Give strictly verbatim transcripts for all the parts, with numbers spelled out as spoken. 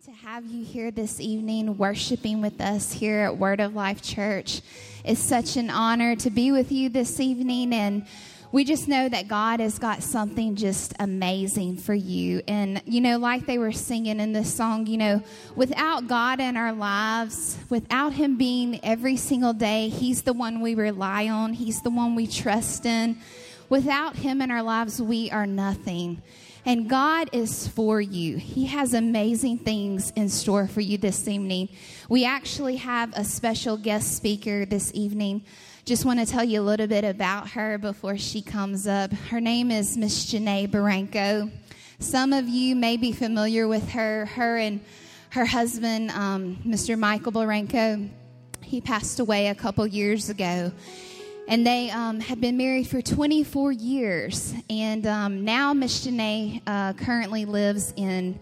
to have you here this evening worshiping with us here at Word of Life Church. It's such an honor to be with you this evening, and we just know that God has got something just amazing for you. And, you know, like they were singing in this song, you know, without God in our lives, without Him being every single day, He's the one we rely on. He's the one we trust in. Without Him in our lives, we are nothing. And God is for you. He has amazing things in store for you this evening. We actually have a special guest speaker this evening. Just want to tell you a little bit about her before she comes up. Her name is Miss Janae Barranco. Some of you may be familiar with her. Her and her husband, um, Mister Michael Barranco, he passed away a couple years ago. And they um, have been married for twenty-four years. And um, now Miss Janae uh, currently lives in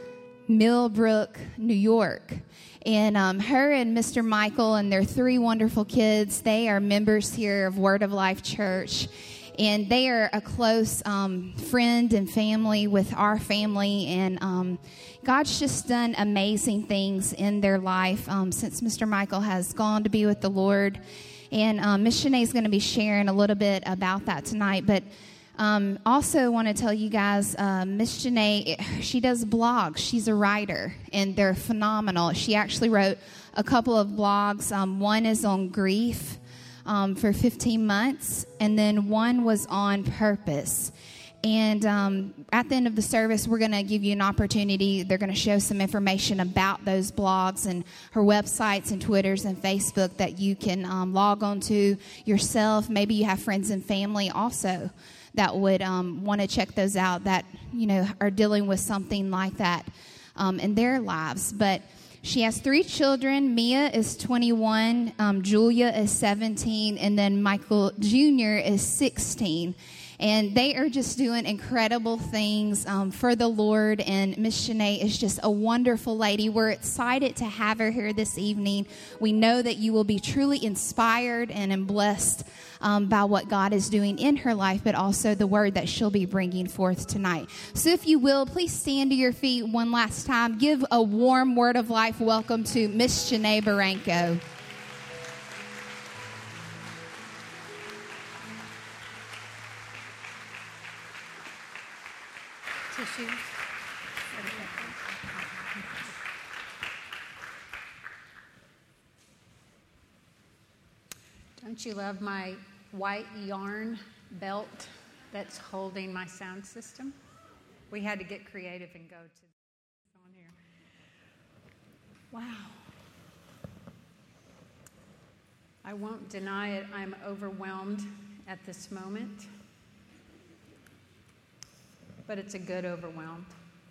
Millbrook, New York. And um, her and Mister Michael and their three wonderful kids, they are members here of Word of Life Church. And they are a close um, friend and family with our family. And um, God's just done amazing things in their life um, since Mister Michael has gone to be with the Lord. And um, Miss Janae is going to be sharing a little bit about that tonight. But um, also want to tell you guys, uh, Miss Janae, she does blogs. She's a writer, and they're phenomenal. She actually wrote a couple of blogs. Um, one is on grief um, for fifteen months, and then one was on purpose. And um, at the end of the service, we're going to give you an opportunity. They're going to show some information about those blogs and her websites and Twitters and Facebook that you can um, log on to yourself. Maybe you have friends and family also that would um, want to check those out that, you know, are dealing with something like that um, in their lives. But she has three children. Mia is twenty-one, um, Julia is seventeen, and then Michael Junior is sixteen. And they are just doing incredible things um, for the Lord. And Miss Janae is just a wonderful lady. We're excited to have her here this evening. We know that you will be truly inspired and blessed um, by what God is doing in her life, but also the word that she'll be bringing forth tonight. So if you will, please stand to your feet one last time. Give a warm word of life welcome to Miss Janae Barranco. Tissues. Don't you love my white yarn belt that's holding my sound system? We had to get creative and go to on here. Wow. I won't deny it. I'm overwhelmed at this moment. But it's a good overwhelmed.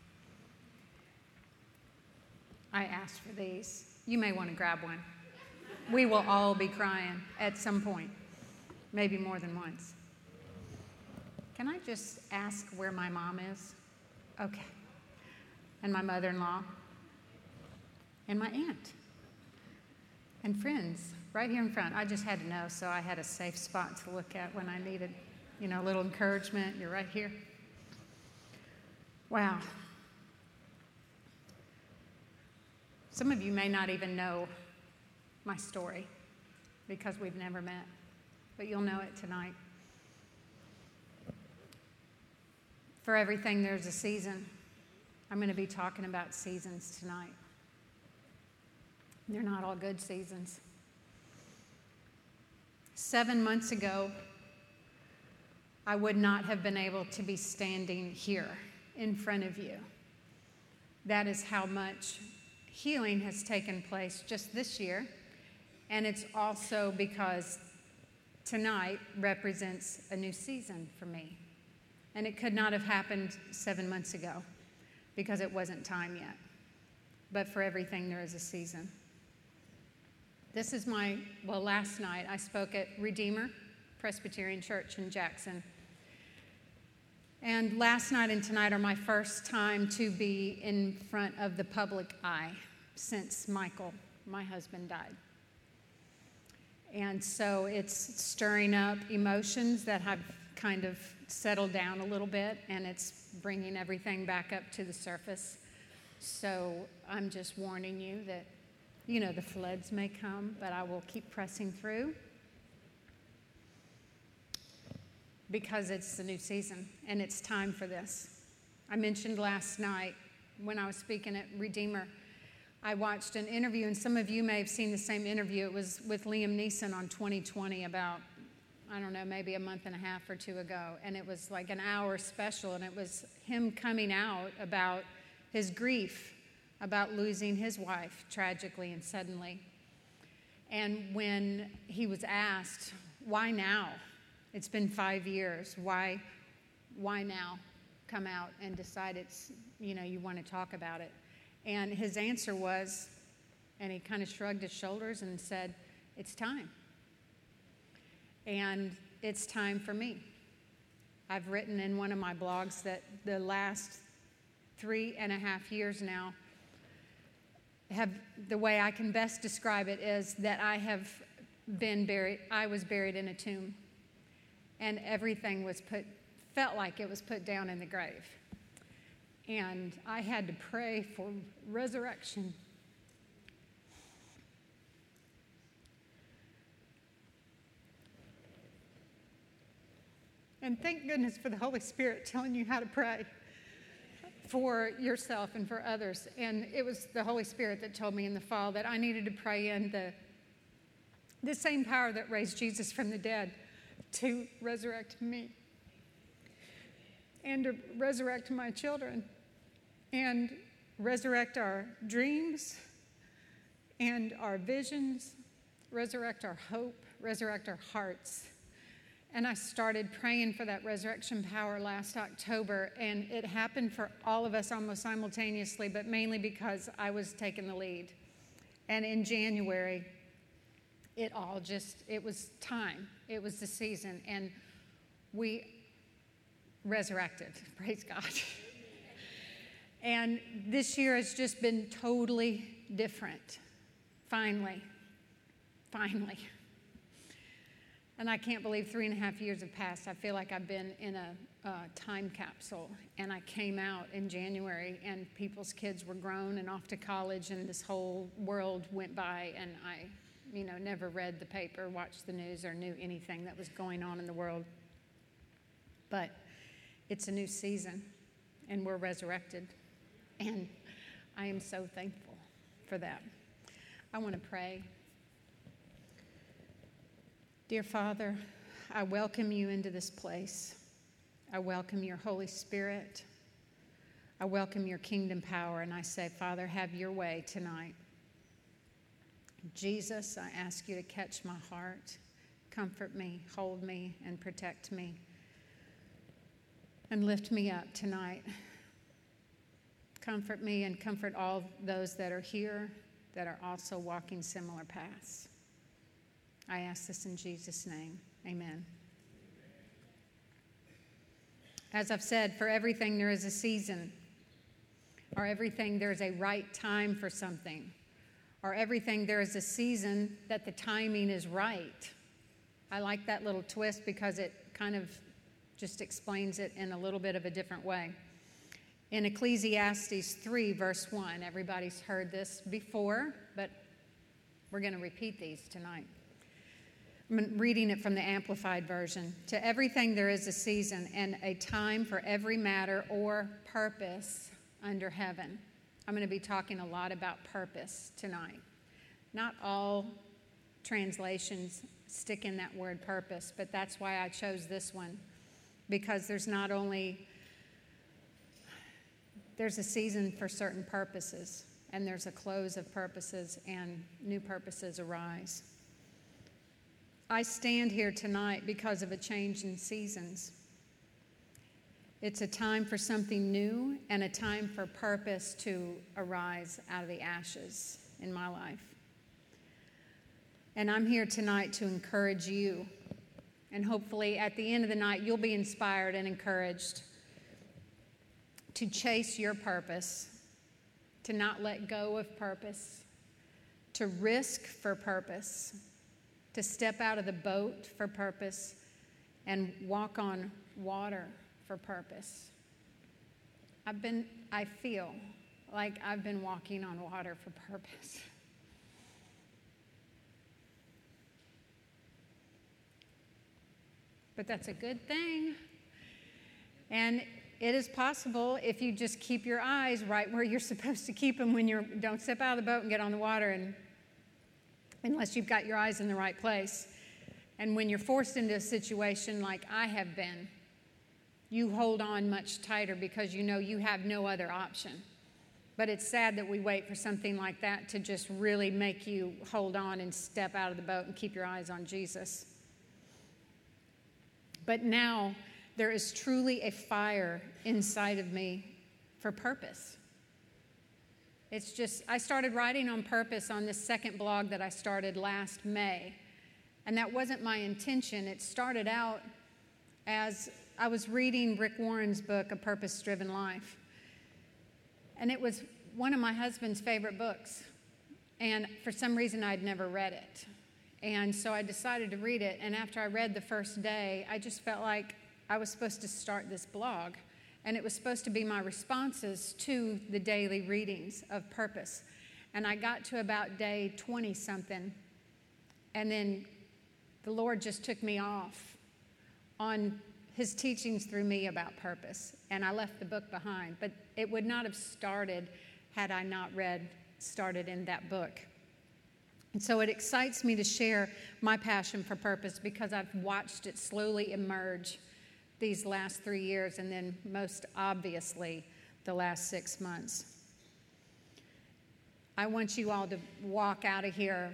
I asked for these. You may want to grab one. We will all be crying at some point, maybe more than once. Can I just ask where my mom is? Okay. And my mother-in-law, and my aunt, and friends right here in front. I just had to know, so I had a safe spot to look at when I needed, you know, a little encouragement. You're right here. Wow. Some of you may not even know my story because we've never met, but you'll know it tonight. For everything, there's a season. I'm going to be talking about seasons tonight. They're not all good seasons. Seven months ago, I would not have been able to be standing here in front of you. That is how much healing has taken place just this year. And it's also because tonight represents a new season for me. And it could not have happened seven months ago because it wasn't time yet. But for everything, there is a season. This is my, well, last night I spoke at Redeemer Presbyterian Church in Jackson. And last night and tonight are my first time to be in front of the public eye since Michael, my husband, died. And so it's stirring up emotions that have kind of settled down a little bit, and it's bringing everything back up to the surface. So I'm just warning you that, you know, the floods may come, but I will keep pressing through because it's the new season and it's time for this. I mentioned last night when I was speaking at Redeemer, I watched an interview, and some of you may have seen the same interview. It was with Liam Neeson on twenty twenty about, I don't know, maybe a month and a half or two ago. And it was like an hour special, and it was him coming out about his grief, about losing his wife tragically and suddenly. And when he was asked, why now? It's been five years. Why, why now come out and decide it's, you know, you want to talk about it? And his answer was, and he kind of shrugged his shoulders and said, it's time. And it's time for me. I've written in one of my blogs that the last three and a half years now have, the way I can best describe it is that I have been buried, I was buried in a tomb. And everything was put, felt like it was put down in the grave. And I had to pray for resurrection. And thank goodness for the Holy Spirit telling you how to pray for yourself and for others. And it was the Holy Spirit that told me in the fall that I needed to pray in the, the same power that raised Jesus from the dead to resurrect me and to resurrect my children and resurrect our dreams and our visions, resurrect our hope, resurrect our hearts. And I started praying for that resurrection power last October, and it happened for all of us almost simultaneously, but mainly because I was taking the lead. And in January, it all just, it was time. It was the season, and we resurrected. Praise God. And this year has just been totally different. Finally. Finally. And I can't believe three and a half years have passed. I feel like I've been in a uh, time capsule. And I came out in January, and people's kids were grown and off to college, and this whole world went by, and I, you know, never read the paper, watched the news, or knew anything that was going on in the world. But it's a new season, and we're resurrected. And I am so thankful for that. I want to pray. Dear Father, I welcome you into this place. I welcome your Holy Spirit. I welcome your kingdom power, and I say, Father, have your way tonight. Jesus, I ask you to catch my heart, comfort me, hold me, and protect me, and lift me up tonight. Comfort me and comfort all those that are here that are also walking similar paths. I ask this in Jesus' name. Amen. As I've said, for everything there is a season, or everything there is a right time for something, or everything there is a season that the timing is right. I like that little twist because it kind of just explains it in a little bit of a different way. In Ecclesiastes three, verse one, everybody's heard this before, but we're going to repeat these tonight. I'm reading it from the Amplified Version. To everything there is a season and a time for every matter or purpose under heaven. I'm going to be talking a lot about purpose tonight. Not all translations stick in that word purpose, but that's why I chose this one. Because there's not only, there's a season for certain purposes, and there's a close of purposes, and new purposes arise. I stand here tonight because of a change in seasons. It's a time for something new and a time for purpose to arise out of the ashes in my life. And I'm here tonight to encourage you. And hopefully at the end of the night, you'll be inspired and encouraged to chase your purpose, to not let go of purpose, to risk for purpose, to step out of the boat for purpose and walk on water for purpose. I've been, I feel like I've been walking on water for purpose. But that's a good thing. And it is possible if you just keep your eyes right where you're supposed to keep them when you don't step out of the boat and get on the water, and unless you've got your eyes in the right place. And when you're forced into a situation like I have been, you hold on much tighter because you know you have no other option. But it's sad that we wait for something like that to just really make you hold on and step out of the boat and keep your eyes on Jesus. But now there is truly a fire inside of me for purpose. It's just, I started writing on purpose on this second blog that I started last May. And that wasn't my intention. It started out as I was reading Rick Warren's book, A Purpose-Driven Life. And it was one of my husband's favorite books. And for some reason, I'd never read it. And so I decided to read it. And after I read the first day, I just felt like I was supposed to start this blog. And it was supposed to be my responses to the daily readings of Purpose. And I got to about day twenty-something. And then the Lord just took me off on his teachings through me about purpose. And I left the book behind. But it would not have started had I not read, started in that book. And so it excites me to share my passion for purpose because I've watched it slowly emerge these last three years and then most obviously the last six months. I want you all to walk out of here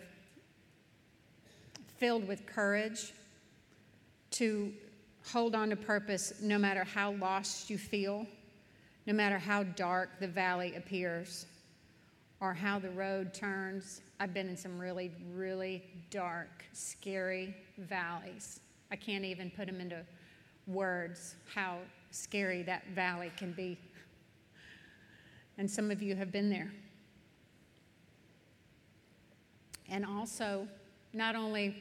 filled with courage to hold on to purpose no matter how lost you feel, no matter how dark the valley appears or how the road turns. I've been in some really, really dark, scary valleys. I can't even put them into words how scary that valley can be. And some of you have been there. And also, not only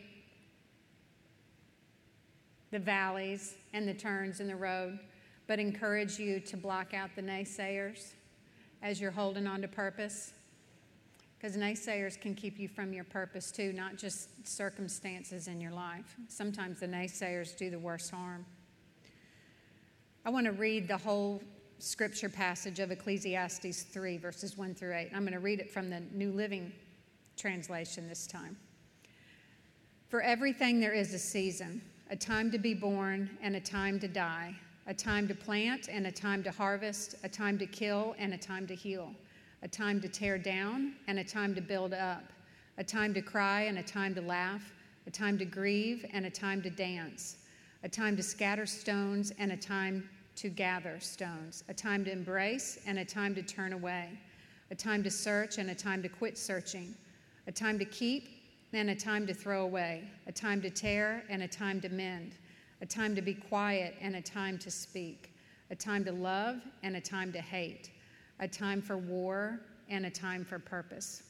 the valleys and the turns in the road, but encourage you to block out the naysayers as you're holding on to purpose. Because naysayers can keep you from your purpose too, not just circumstances in your life. Sometimes the naysayers do the worst harm. I want to read the whole scripture passage of Ecclesiastes three, verses one through eight. I'm going to read it from the New Living Translation this time. For everything there is a season, a time to be born and a time to die, a time to plant and a time to harvest, a time to kill and a time to heal, a time to tear down and a time to build up, a time to cry and a time to laugh, a time to grieve and a time to dance, a time to scatter stones and a time to gather stones, a time to embrace and a time to turn away, a time to search and a time to quit searching, a time to keep and a time to throw away, a time to tear and a time to mend, a time to be quiet and a time to speak, a time to love and a time to hate, a time for war and a time for purpose.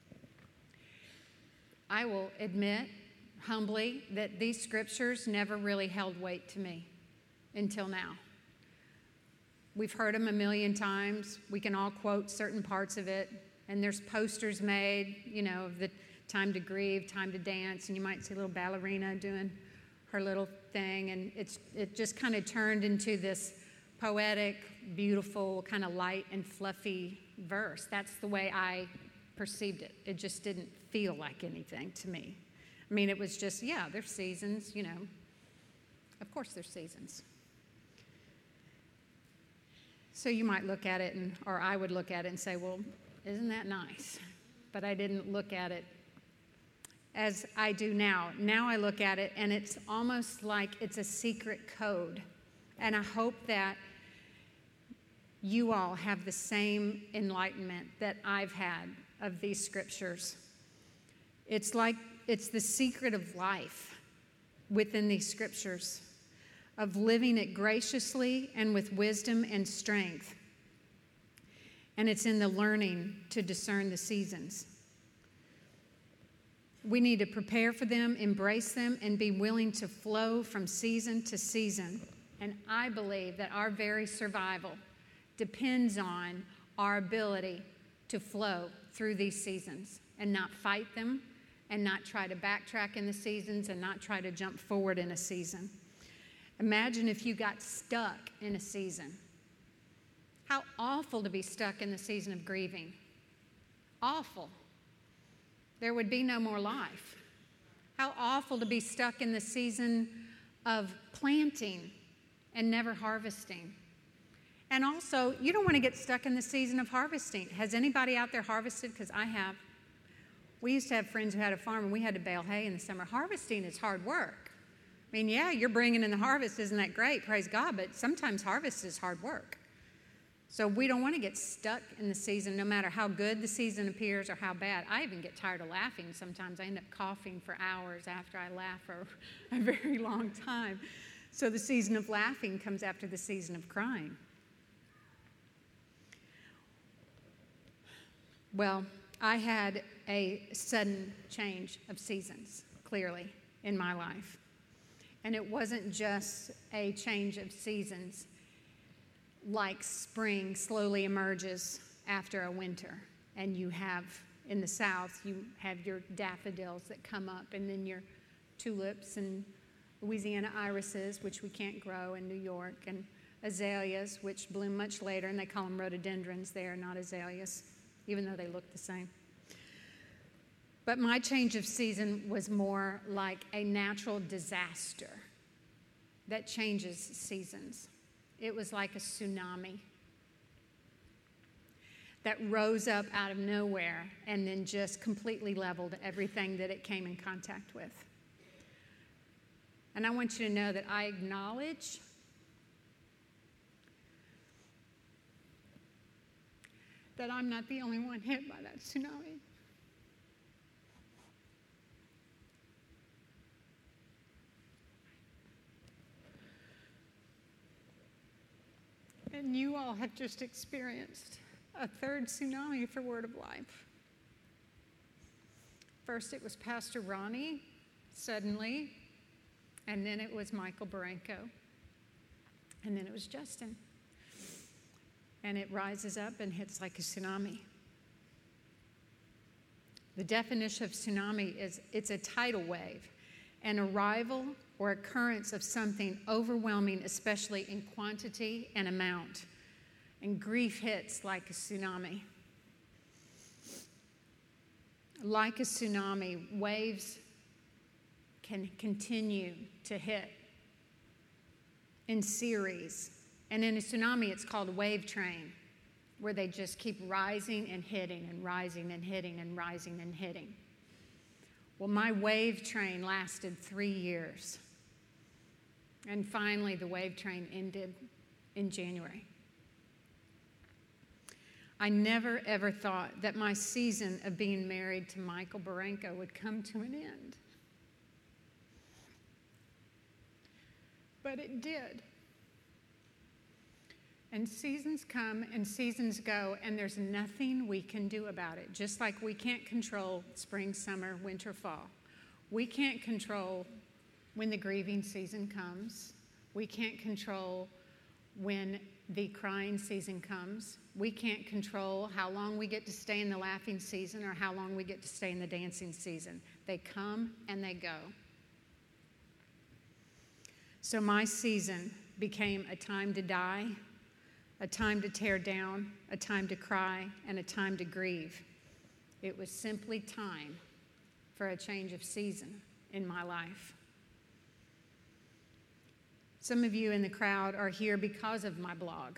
I will admit humbly that these scriptures never really held weight to me until now. We've heard them a million times. We can all quote certain parts of it, and there's posters made, you know, of the time to grieve, time to dance, and you might see a little ballerina doing her little thing, and it's it just kind of turned into this poetic, beautiful, kind of light and fluffy verse. That's the way I perceived it. It just didn't feel like anything to me. I mean, it was just, yeah, there's seasons, you know. Of course there's seasons. So you might look at it, and or I would look at it and say, well, isn't that nice? But I didn't look at it as I do now. Now I look at it, and it's almost like it's a secret code. And I hope that you all have the same enlightenment that I've had of these scriptures. It's like it's the secret of life within these scriptures, of living it graciously and with wisdom and strength. And it's in the learning to discern the seasons. We need to prepare for them, embrace them, and be willing to flow from season to season. And I believe that our very survival depends on our ability to flow through these seasons and not fight them and not try to backtrack in the seasons and not try to jump forward in a season. Imagine if you got stuck in a season. How awful to be stuck in the season of grieving. Awful. There would be no more life. How awful to be stuck in the season of planting and never harvesting. And also, you don't want to get stuck in the season of harvesting. Has anybody out there harvested? Because I have. We used to have friends who had a farm, and we had to bale hay in the summer. Harvesting is hard work. I mean, yeah, you're bringing in the harvest. Isn't that great? Praise God. But sometimes harvest is hard work. So we don't want to get stuck in the season, no matter how good the season appears or how bad. I even get tired of laughing sometimes. I end up coughing for hours after I laugh for a very long time. So the season of laughing comes after the season of crying. Well, I had a sudden change of seasons, clearly, in my life. And it wasn't just a change of seasons like spring slowly emerges after a winter. And you have, in the South, you have your daffodils that come up, and then your tulips and Louisiana irises, which we can't grow in New York, and azaleas, which bloom much later, and they call them rhododendrons there, not azaleas, even though they look the same. But my change of season was more like a natural disaster that changes seasons. It was like a tsunami that rose up out of nowhere and then just completely leveled everything that it came in contact with. And I want you to know that I acknowledge that I'm not the only one hit by that tsunami. And you all have just experienced a third tsunami for Word of Life. First it was Pastor Ronnie, suddenly, and then it was Michael Baranko, and then it was Justin. And it rises up and hits like a tsunami. The definition of tsunami is it's a tidal wave, an arrival or occurrence of something overwhelming, especially in quantity and amount. And grief hits like a tsunami. Like a tsunami, waves can continue to hit in series. And in a tsunami, it's called a wave train, where they just keep rising and hitting and rising and hitting and rising and hitting. Well, my wave train lasted three years. And finally, the wave train ended in January. I never, ever thought that my season of being married to Michael Baranko would come to an end. But it did. And seasons come and seasons go, and there's nothing we can do about it. Just like we can't control spring, summer, winter, fall. We can't control when the grieving season comes. We can't control when the crying season comes. We can't control how long we get to stay in the laughing season or how long we get to stay in the dancing season. They come and they go. So my season became a time to die, a time to tear down, a time to cry, and a time to grieve. It was simply time for a change of season in my life. Some of you in the crowd are here because of my blog,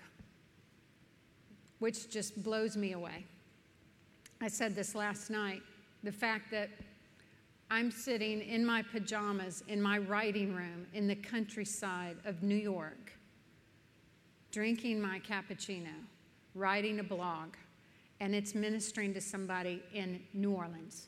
which just blows me away. I said this last night, the fact that I'm sitting in my pajamas in my writing room in the countryside of New York, drinking my cappuccino, writing a blog, and it's ministering to somebody in New Orleans.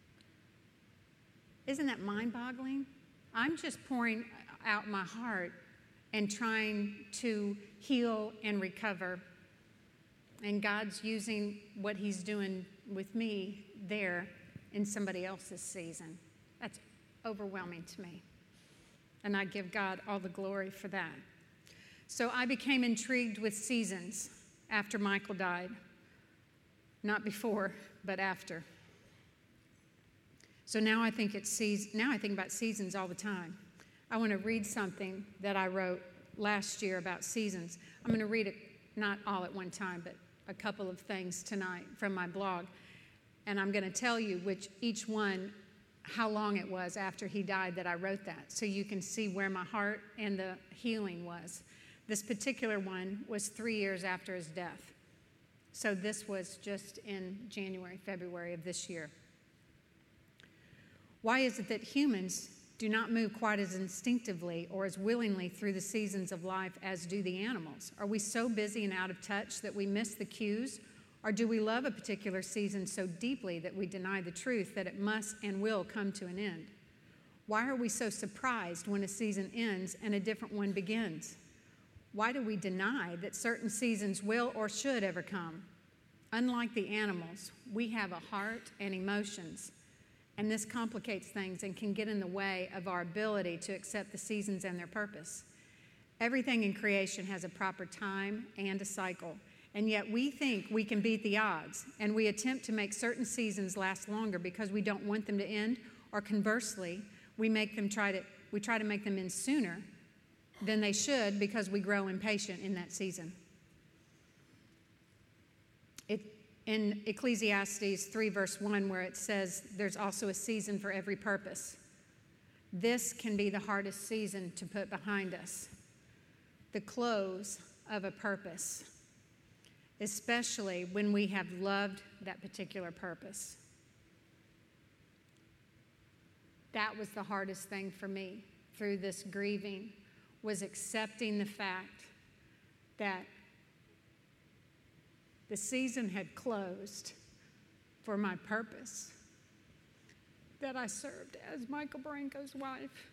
Isn't that mind-boggling? I'm just pouring out my heart and trying to heal and recover. And God's using what he's doing with me there in somebody else's season. That's overwhelming to me. And I give God all the glory for that. So I became intrigued with seasons after Michael died. not before, but after. So now I think it's season, now I think about seasons all the time. I want to read something that I wrote last year about seasons. I'm going to read it not all at one time, but a couple of things tonight from my blog. And I'm going to tell you which each one, how long it was after he died that I wrote that, so you can see where my heart and the healing was. This particular one was three years after his death. So this was just in January, February of this year. Why is it that humans do not move quite as instinctively or as willingly through the seasons of life as do the animals? Are we so busy and out of touch that we miss the cues? Or do we love a particular season so deeply that we deny the truth that it must and will come to an end? Why are we so surprised when a season ends and a different one begins? Why do we deny that certain seasons will or should ever come? Unlike the animals, we have a heart and emotions. And this complicates things and can get in the way of our ability to accept the seasons and their purpose. Everything in creation has a proper time and a cycle, and yet we think we can beat the odds, and we attempt to make certain seasons last longer because we don't want them to end, or conversely, we make them try to we try to make them end sooner than they should because we grow impatient in that season. It In Ecclesiastes three, verse one, where it says there's also a season for every purpose. This can be the hardest season to put behind us, the close of a purpose, especially when we have loved that particular purpose. That was the hardest thing for me through this grieving, was accepting the fact that the season had closed for my purpose, that I served as Michael Branco's wife.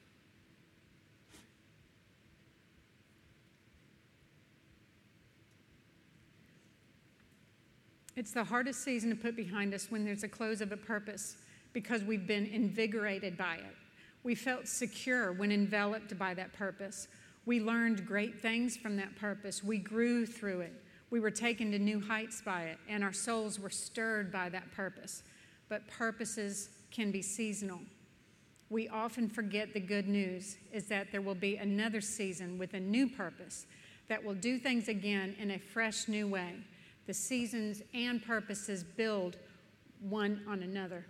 It's the hardest season to put behind us when there's a close of a purpose because we've been invigorated by it. We felt secure when enveloped by that purpose. We learned great things from that purpose. We grew through it. We were taken to new heights by it, and our souls were stirred by that purpose. But purposes can be seasonal. We often forget the good news is that there will be another season with a new purpose that will do things again in a fresh new way. The seasons and purposes build one on another.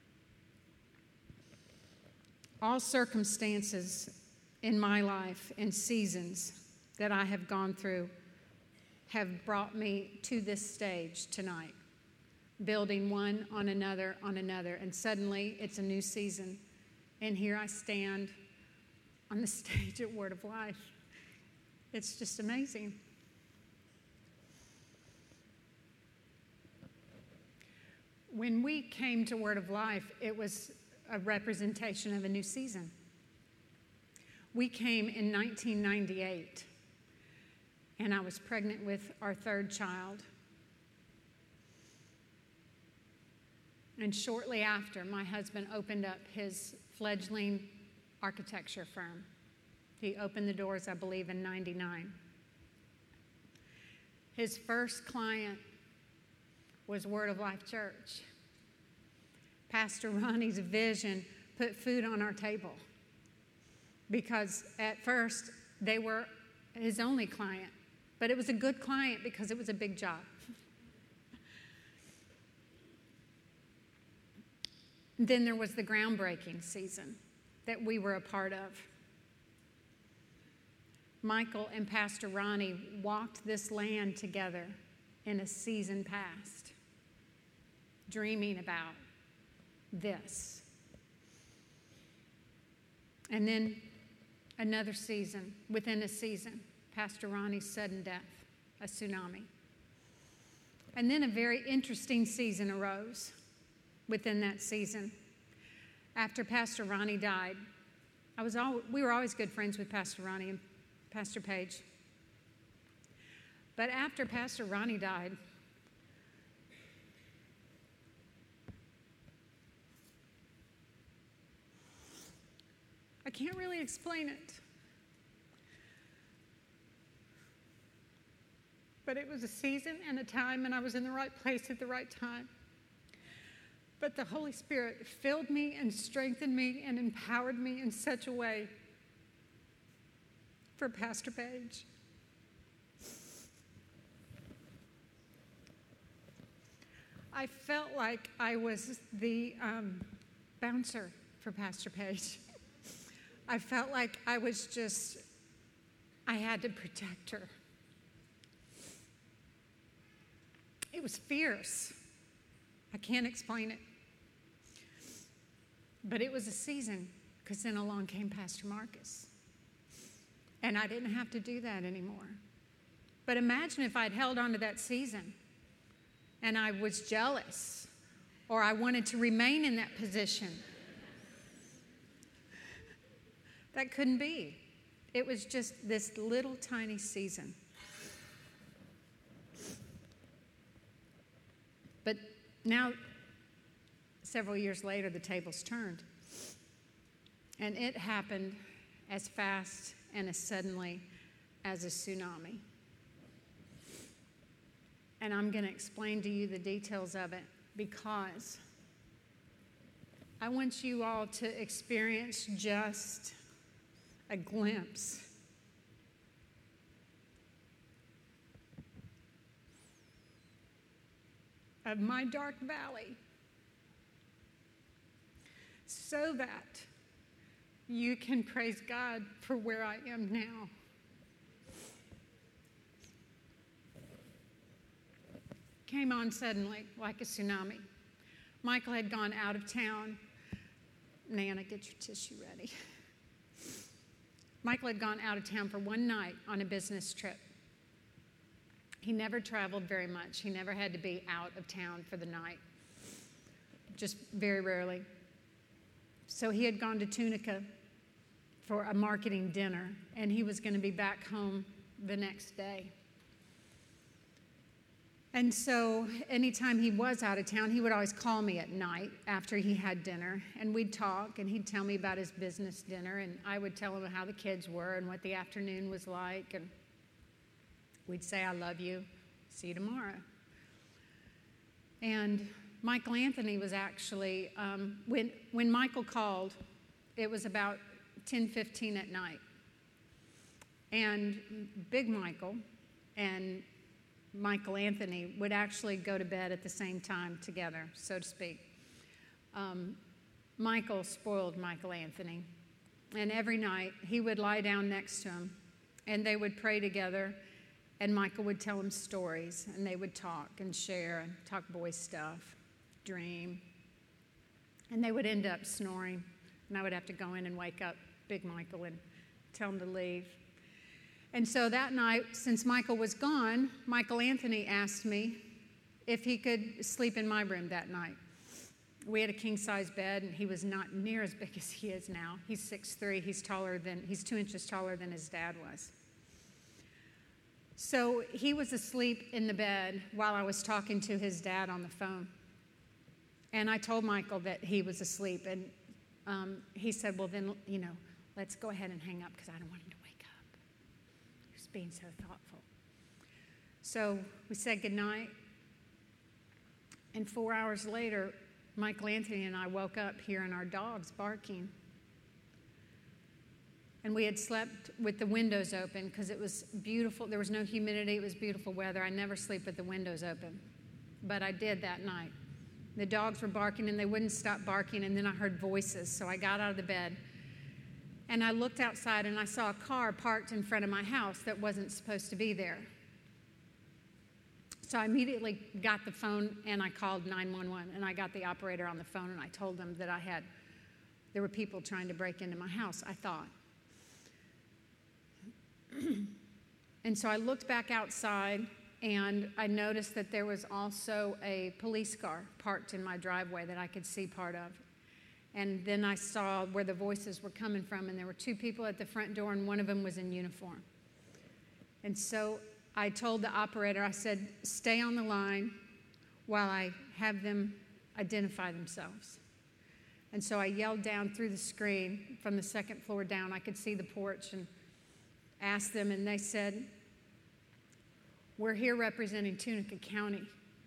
All circumstances in my life and seasons that I have gone through have brought me to this stage tonight, building one on another on another, and suddenly it's a new season. And here I stand on the stage at Word of Life. It's just amazing. When we came to Word of Life, it was a representation of a new season. We came in nineteen ninety-eight. And I was pregnant with our third child. And shortly after, my husband opened up his fledgling architecture firm. He opened the doors, I believe, in ninety-nine. His first client was Word of Life Church. Pastor Ronnie's vision put food on our table because at first they were his only client. But it was a good client because it was a big job. Then there was the groundbreaking season that we were a part of. Michael and Pastor Ronnie walked this land together in a season past, dreaming about this. And then another season within a season. Pastor Ronnie's sudden death, a tsunami. And then a very interesting season arose within that season. After Pastor Ronnie died, I was all, we were always good friends with Pastor Ronnie and Pastor Page. But after Pastor Ronnie died, I can't really explain it. but it was a season and a time, and I was in the right place at the right time. But the Holy Spirit filled me and strengthened me and empowered me in such a way for Pastor Page. I felt like I was the um, bouncer for Pastor Page. I felt like I was just, I had to protect her. It was fierce. I can't explain it. But it was a season, because then along came Pastor Marcus. And I didn't have to do that anymore. But imagine if I'd held on to that season and I was jealous, or I wanted to remain in that position. That couldn't be. It was just this little tiny season. But now, several years later, the tables turned. And it happened as fast and as suddenly as a tsunami. And I'm going to explain to you the details of it because I want you all to experience just a glimpse of my dark valley so that you can praise God for where I am now. Came on suddenly like a tsunami. Michael had gone out of town. Nana, get your tissue ready. Michael had gone out of town for one night on a business trip. He never traveled very much. He never had to be out of town for the night, just very rarely. So he had gone to Tunica for a marketing dinner, and he was going to be back home the next day. And so anytime he was out of town, he would always call me at night after he had dinner, and we'd talk, and he'd tell me about his business dinner, and I would tell him how the kids were and what the afternoon was like, and we'd say, I love you, see you tomorrow. And Michael Anthony was actually, um, when, when Michael called, it was about ten fifteen at night. And Big Michael and Michael Anthony would actually go to bed at the same time together, so to speak. Um, Michael spoiled Michael Anthony. And every night he would lie down next to him and they would pray together, and Michael would tell him stories, and they would talk and share and talk boy stuff, dream. And they would end up snoring, and I would have to go in and wake up Big Michael and tell him to leave. And so that night, since Michael was gone, Michael Anthony asked me if he could sleep in my room that night. We had a king-size bed, and he was not near as big as he is now. He's six three. He's taller than, he's two inches taller than his dad was. So he was asleep in the bed while I was talking to his dad on the phone. And I told Michael that he was asleep, and um, he said, well, then, you know, let's go ahead and hang up because I don't want him to wake up. He was being so thoughtful. So we said goodnight, and four hours later, Michael Anthony and I woke up hearing our dogs barking. And we had slept with the windows open because it was beautiful. There was no humidity. It was beautiful weather. I never sleep with the windows open, but I did that night. The dogs were barking, and they wouldn't stop barking, and then I heard voices, so I got out of the bed, and I looked outside, and I saw a car parked in front of my house that wasn't supposed to be there. So I immediately got the phone, and I called nine one one, and I got the operator on the phone, and I told them that I had, there were people trying to break into my house, I thought. And so I looked back outside, and I noticed that there was also a police car parked in my driveway that I could see part of. And then I saw where the voices were coming from, and there were two people at the front door, and one of them was in uniform. And so I told the operator, I said, stay on the line while I have them identify themselves. And so I yelled down through the screen from the second floor down. I could see the porch, and asked them, and they said, we're here representing Tunica County.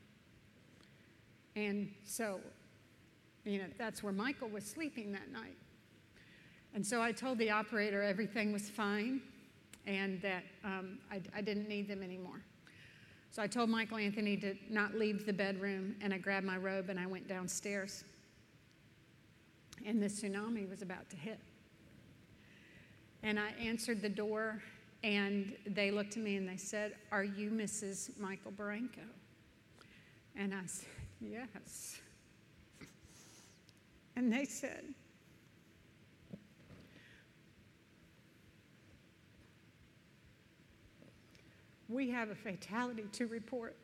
And so, you know, that's where Michael was sleeping that night. And so I told the operator everything was fine and that um, I, I didn't need them anymore. So I told Michael Anthony to not leave the bedroom, and I grabbed my robe and I went downstairs. And the tsunami was about to hit. And I answered the door, and they looked at me and they said, "Are you Missus Michael Barranco?" And I said, "Yes." And they said, "We have a fatality to report."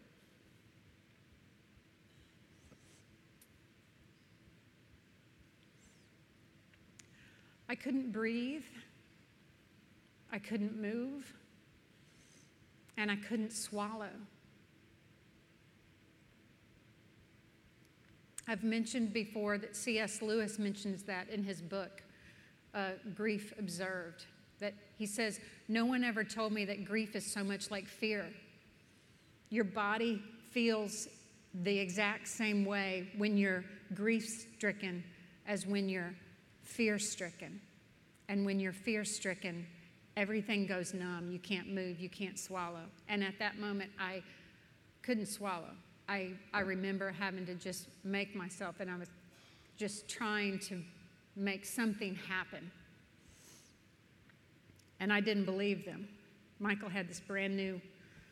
I couldn't breathe, I couldn't move, and I couldn't swallow. I've mentioned before that C S Lewis mentions that in his book, uh, Grief Observed, that he says, "No one ever told me that grief is so much like fear. Your body feels the exact same way when you're grief-stricken as when you're fear-stricken. And when you're fear-stricken, everything goes numb. You can't move, you can't swallow." And at that moment, I couldn't swallow. I, I remember having to just make myself, and I was just trying to make something happen. And I didn't believe them. Michael had this brand new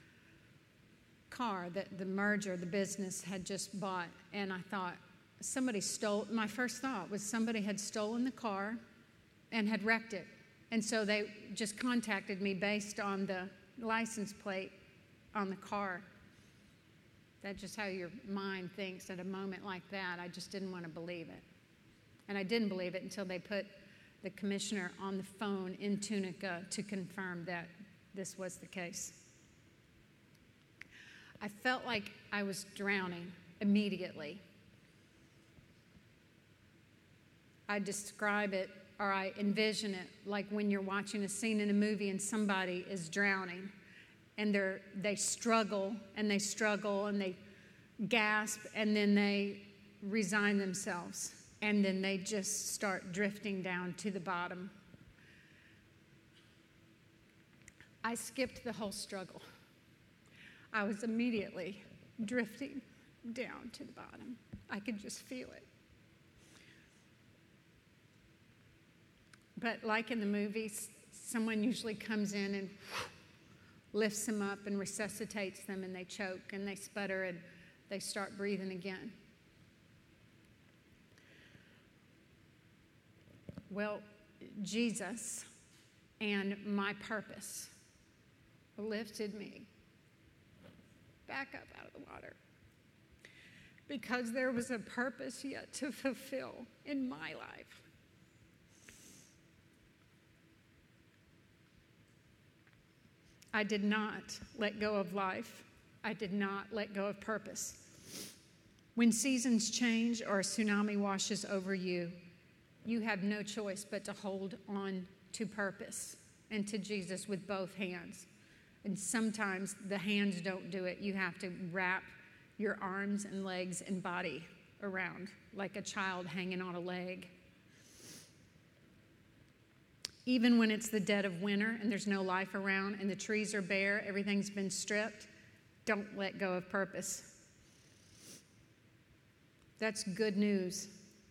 car that the merger, the business had just bought, and I thought, somebody stole, my first thought was somebody had stolen the car and had wrecked it. And so they just contacted me based on the license plate on the car. That's just how your mind thinks at a moment like that. I just didn't want to believe it. And I didn't believe it until they put the commissioner on the phone in Tunica to confirm that this was the case. I felt like I was drowning immediately. I describe it, or I envision it, like when you're watching a scene in a movie and somebody is drowning, and they're, they struggle, and they struggle, and they gasp, and then they resign themselves, and then they just start drifting down to the bottom. I skipped the whole struggle. I was immediately drifting down to the bottom. I could just feel it. But like in the movies, someone usually comes in and lifts them up and resuscitates them, and they choke and they sputter and they start breathing again. Well, Jesus and my purpose lifted me back up out of the water, because there was a purpose yet to fulfill in my life. I did not let go of life. I did not let go of purpose. When seasons change or a tsunami washes over you, you have no choice but to hold on to purpose and to Jesus with both hands. And sometimes the hands don't do it. You have to wrap your arms and legs and body around like a child hanging on a leg. Even when it's the dead of winter and there's no life around and the trees are bare, everything's been stripped, don't let go of purpose. That's good news.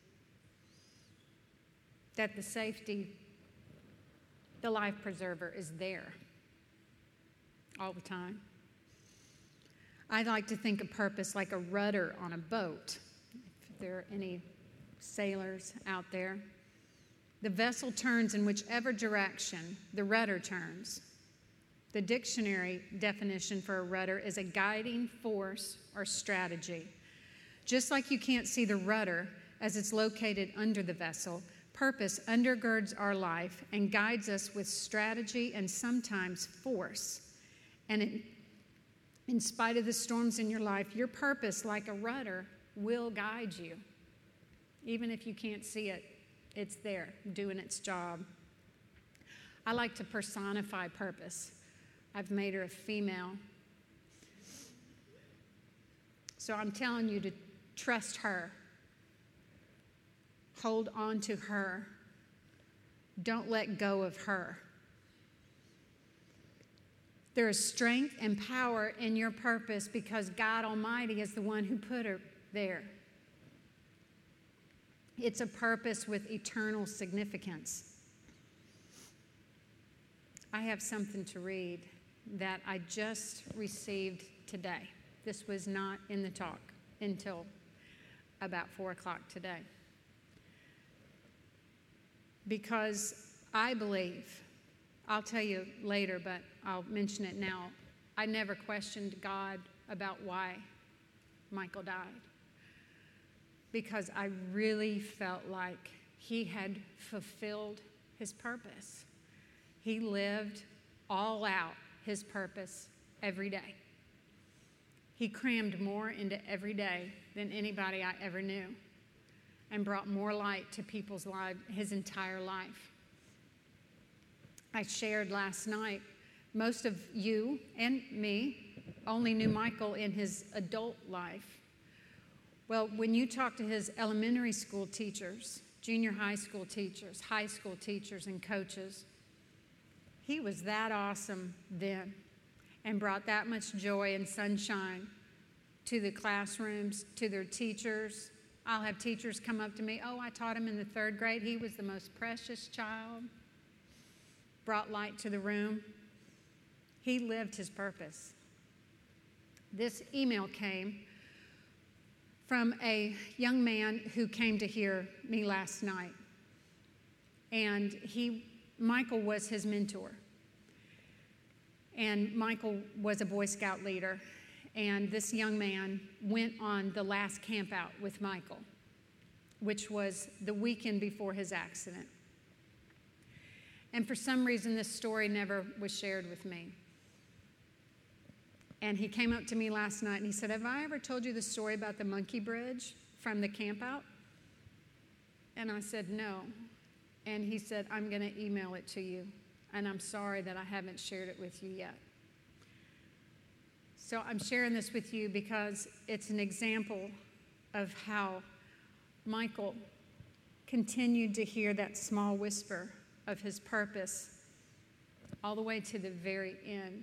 That the safety, the life preserver is there all the time. I like to think of purpose like a rudder on a boat, if there are any sailors out there. The vessel turns in whichever direction the rudder turns. The dictionary definition for a rudder is a guiding force or strategy. Just like you can't see the rudder as it's located under the vessel, purpose undergirds our life and guides us with strategy and sometimes force. And in, in spite of the storms in your life, your purpose, like a rudder, will guide you. Even if you can't see it, it's there, doing its job. I like to personify purpose. I've made her a female. So I'm telling you to trust her. Hold on to her. Don't let go of her. There is strength and power in your purpose because God Almighty is the one who put her there. It's a purpose with eternal significance. I have something to read that I just received today. This was not in the talk until about four o'clock today. Because I believe, I'll tell you later, but I'll mention it now, I never questioned God about why Michael died. Because I really felt like he had fulfilled his purpose. He lived all out his purpose every day. He crammed more into every day than anybody I ever knew and brought more light to people's lives his entire life. I shared last night, most of you and me only knew Michael in his adult life. Well, when you talk to his elementary school teachers, junior high school teachers, high school teachers, and coaches, he was that awesome then and brought that much joy and sunshine to the classrooms, to their teachers. I'll have teachers come up to me, oh, I taught him in the third grade. He was the most precious child. Brought light to the room. He lived his purpose. This email came from a young man who came to hear me last night. And he, Michael was his mentor. And Michael was a Boy Scout leader. And this young man went on the last camp out with Michael, which was the weekend before his accident. And for some reason, this story never was shared with me. And he came up to me last night and he said, have I ever told you the story about the monkey bridge from the camp out? And I said, no. And he said, I'm going to email it to you. And I'm sorry that I haven't shared it with you yet. So I'm sharing this with you because it's an example of how Michael continued to hear that small whisper of his purpose all the way to the very end.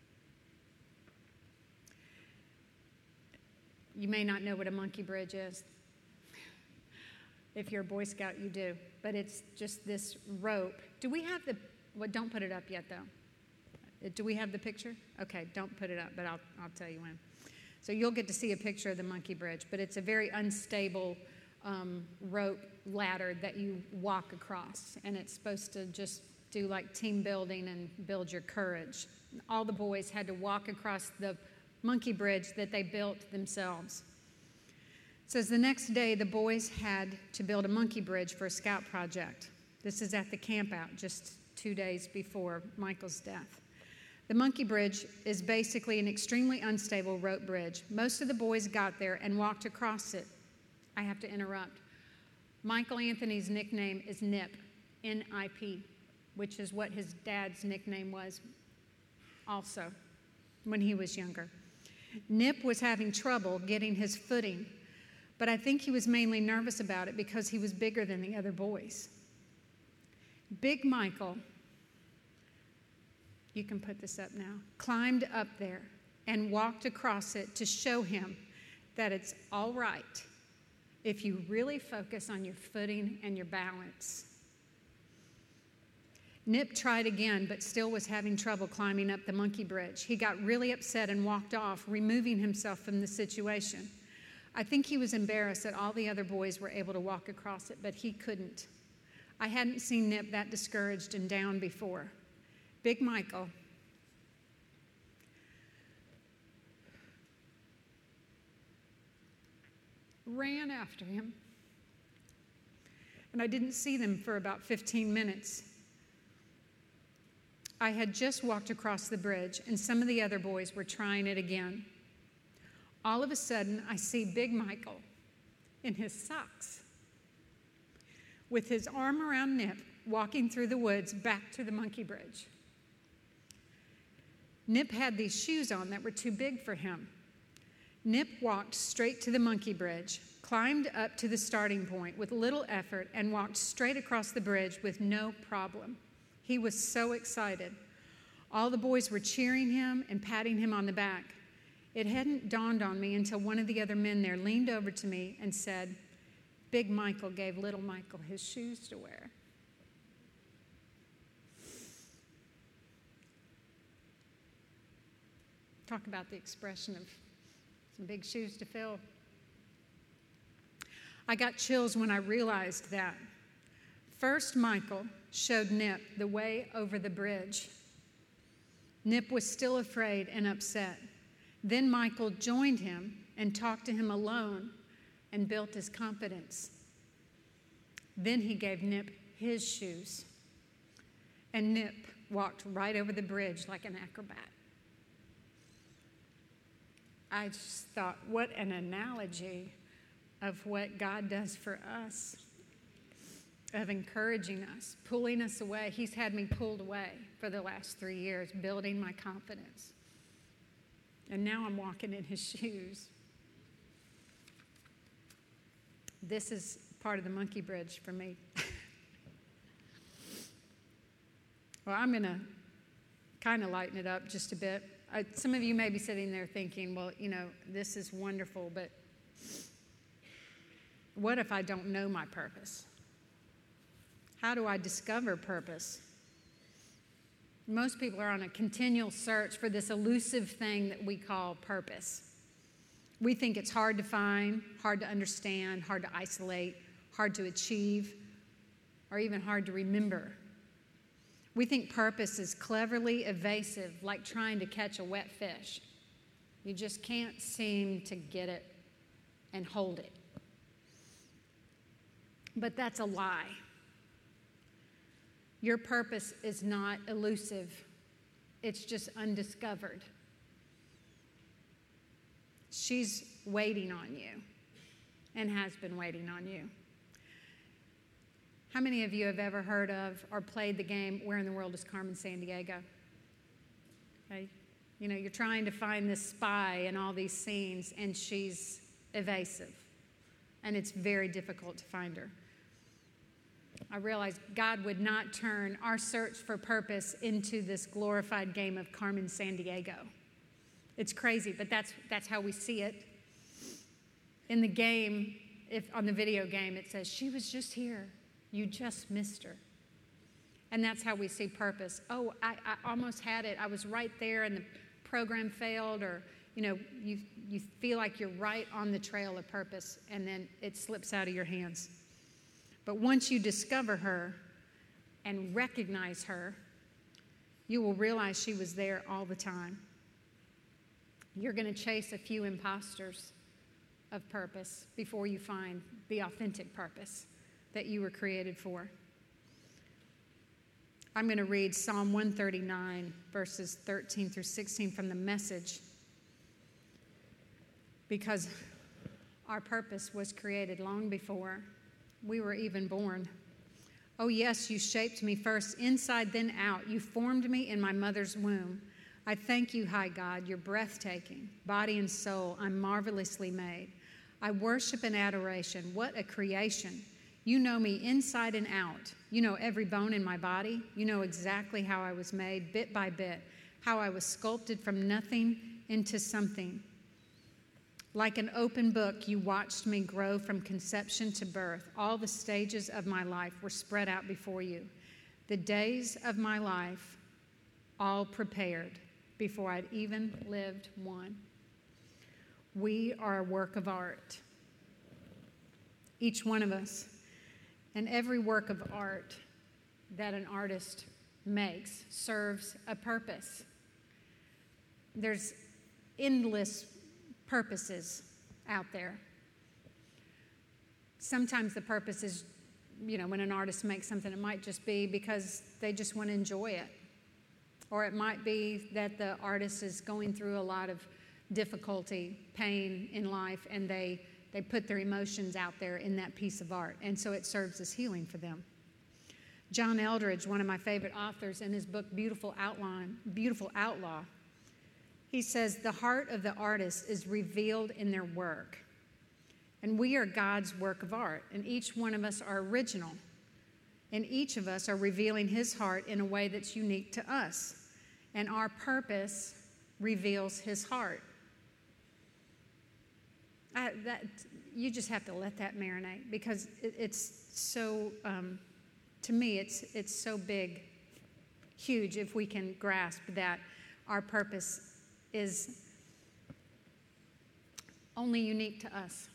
You may not know what a monkey bridge is. If you're a Boy Scout, you do. But it's just this rope. Do we have the, well, don't put it up yet, though. Do we have the picture? Okay, don't put it up, but I'll, I'll tell you when. So you'll get to see a picture of the monkey bridge, but it's a very unstable um, rope ladder that you walk across, and it's supposed to just do like team building and build your courage. All the boys had to walk across the monkey bridge that they built themselves. It says the next day the boys had to build a monkey bridge for a scout project. This is at the camp out just two days before Michael's death. The monkey bridge is basically an extremely unstable rope bridge. Most of the boys got there and walked across it. I have to interrupt. Michael Anthony's nickname is Nip, N I P, which is what his dad's nickname was also when he was younger. Nip was having trouble getting his footing, but I think he was mainly nervous about it because he was bigger than the other boys. Big Michael, you can put this up now, climbed up there and walked across it to show him that it's all right if you really focus on your footing and your balance. Nip tried again, but still was having trouble climbing up the monkey bridge. He got really upset and walked off, removing himself from the situation. I think he was embarrassed that all the other boys were able to walk across it, but he couldn't. I hadn't seen Nip that discouraged and down before. Big Michael ran after him, and I didn't see them for about fifteen minutes. I had just walked across the bridge, and some of the other boys were trying it again. All of a sudden, I see Big Michael in his socks with his arm around Nip, walking through the woods back to the monkey bridge. Nip had these shoes on that were too big for him. Nip walked straight to the monkey bridge, climbed up to the starting point with little effort, and walked straight across the bridge with no problem. He was so excited. All the boys were cheering him and patting him on the back. It hadn't dawned on me until one of the other men there leaned over to me and said, "Big Michael gave little Michael his shoes to wear." Talk about the expression of some big shoes to fill. I got chills when I realized that. First, Michael showed Nip the way over the bridge. Nip was still afraid and upset. Then Michael joined him and talked to him alone and built his confidence. Then he gave Nip his shoes, and Nip walked right over the bridge like an acrobat. I just thought, what an analogy of what God does for us, of encouraging us, pulling us away. He's had me pulled away for the last three years, building my confidence. And now I'm walking in his shoes. This is part of the monkey bridge for me. Well, I'm going to kind of lighten it up just a bit. Uh, some of you may be sitting there thinking, well, you know, this is wonderful, but what if I don't know my purpose? How do I discover purpose? Most people are on a continual search for this elusive thing that we call purpose. We think it's hard to find, hard to understand, hard to isolate, hard to achieve, or even hard to remember. We think purpose is cleverly evasive, like trying to catch a wet fish. You just can't seem to get it and hold it. But that's a lie. Your purpose is not elusive. It's just undiscovered. She's waiting on you and has been waiting on you. How many of you have ever heard of or played the game, Where in the World is Carmen Sandiego? Okay. You know, you're trying to find this spy in all these scenes, and she's evasive, and it's very difficult to find her. I realized God would not turn our search for purpose into this glorified game of Carmen Sandiego. It's crazy, but that's that's how we see it. In the game, if on the video game, it says, "She was just here. You just missed her." And that's how we see purpose. Oh, I, I almost had it. I was right there and the program failed, or, you know, you, you feel like you're right on the trail of purpose, and then it slips out of your hands. But once you discover her and recognize her, you will realize she was there all the time. You're going to chase a few imposters of purpose before you find the authentic purpose that you were created for. I'm going to read Psalm one thirty-nine, verses thirteen through sixteen from the Message, because our purpose was created long before we were even born. Oh, yes, you shaped me first inside, then out. You formed me in my mother's womb. I thank you, high God. You're breathtaking. Body and soul, I'm marvelously made. I worship in adoration. What a creation. You know me inside and out. You know every bone in my body. You know exactly how I was made, bit by bit, how I was sculpted from nothing into something. Like an open book, you watched me grow from conception to birth. All the stages of my life were spread out before you. The days of my life, all prepared before I'd even lived one. We are a work of art, each one of us. And every work of art that an artist makes serves a purpose. There's endless purposes out there. Sometimes the purpose is, you know, when an artist makes something, it might just be because they just want to enjoy it. Or it might be that the artist is going through a lot of difficulty, pain in life, and they They put their emotions out there in that piece of art, and so it serves as healing for them. John Eldredge, one of my favorite authors, in his book Beautiful Outline, Beautiful Outlaw, He says, the heart of the artist is revealed in their work. And we are God's work of art, and each one of us are original. And each of us are revealing his heart in a way that's unique to us. And our purpose reveals his heart. I, that, you just have to let that marinate, because it, it's so, um, to me, it's, it's so big, huge, if we can grasp that our purpose is only unique to us.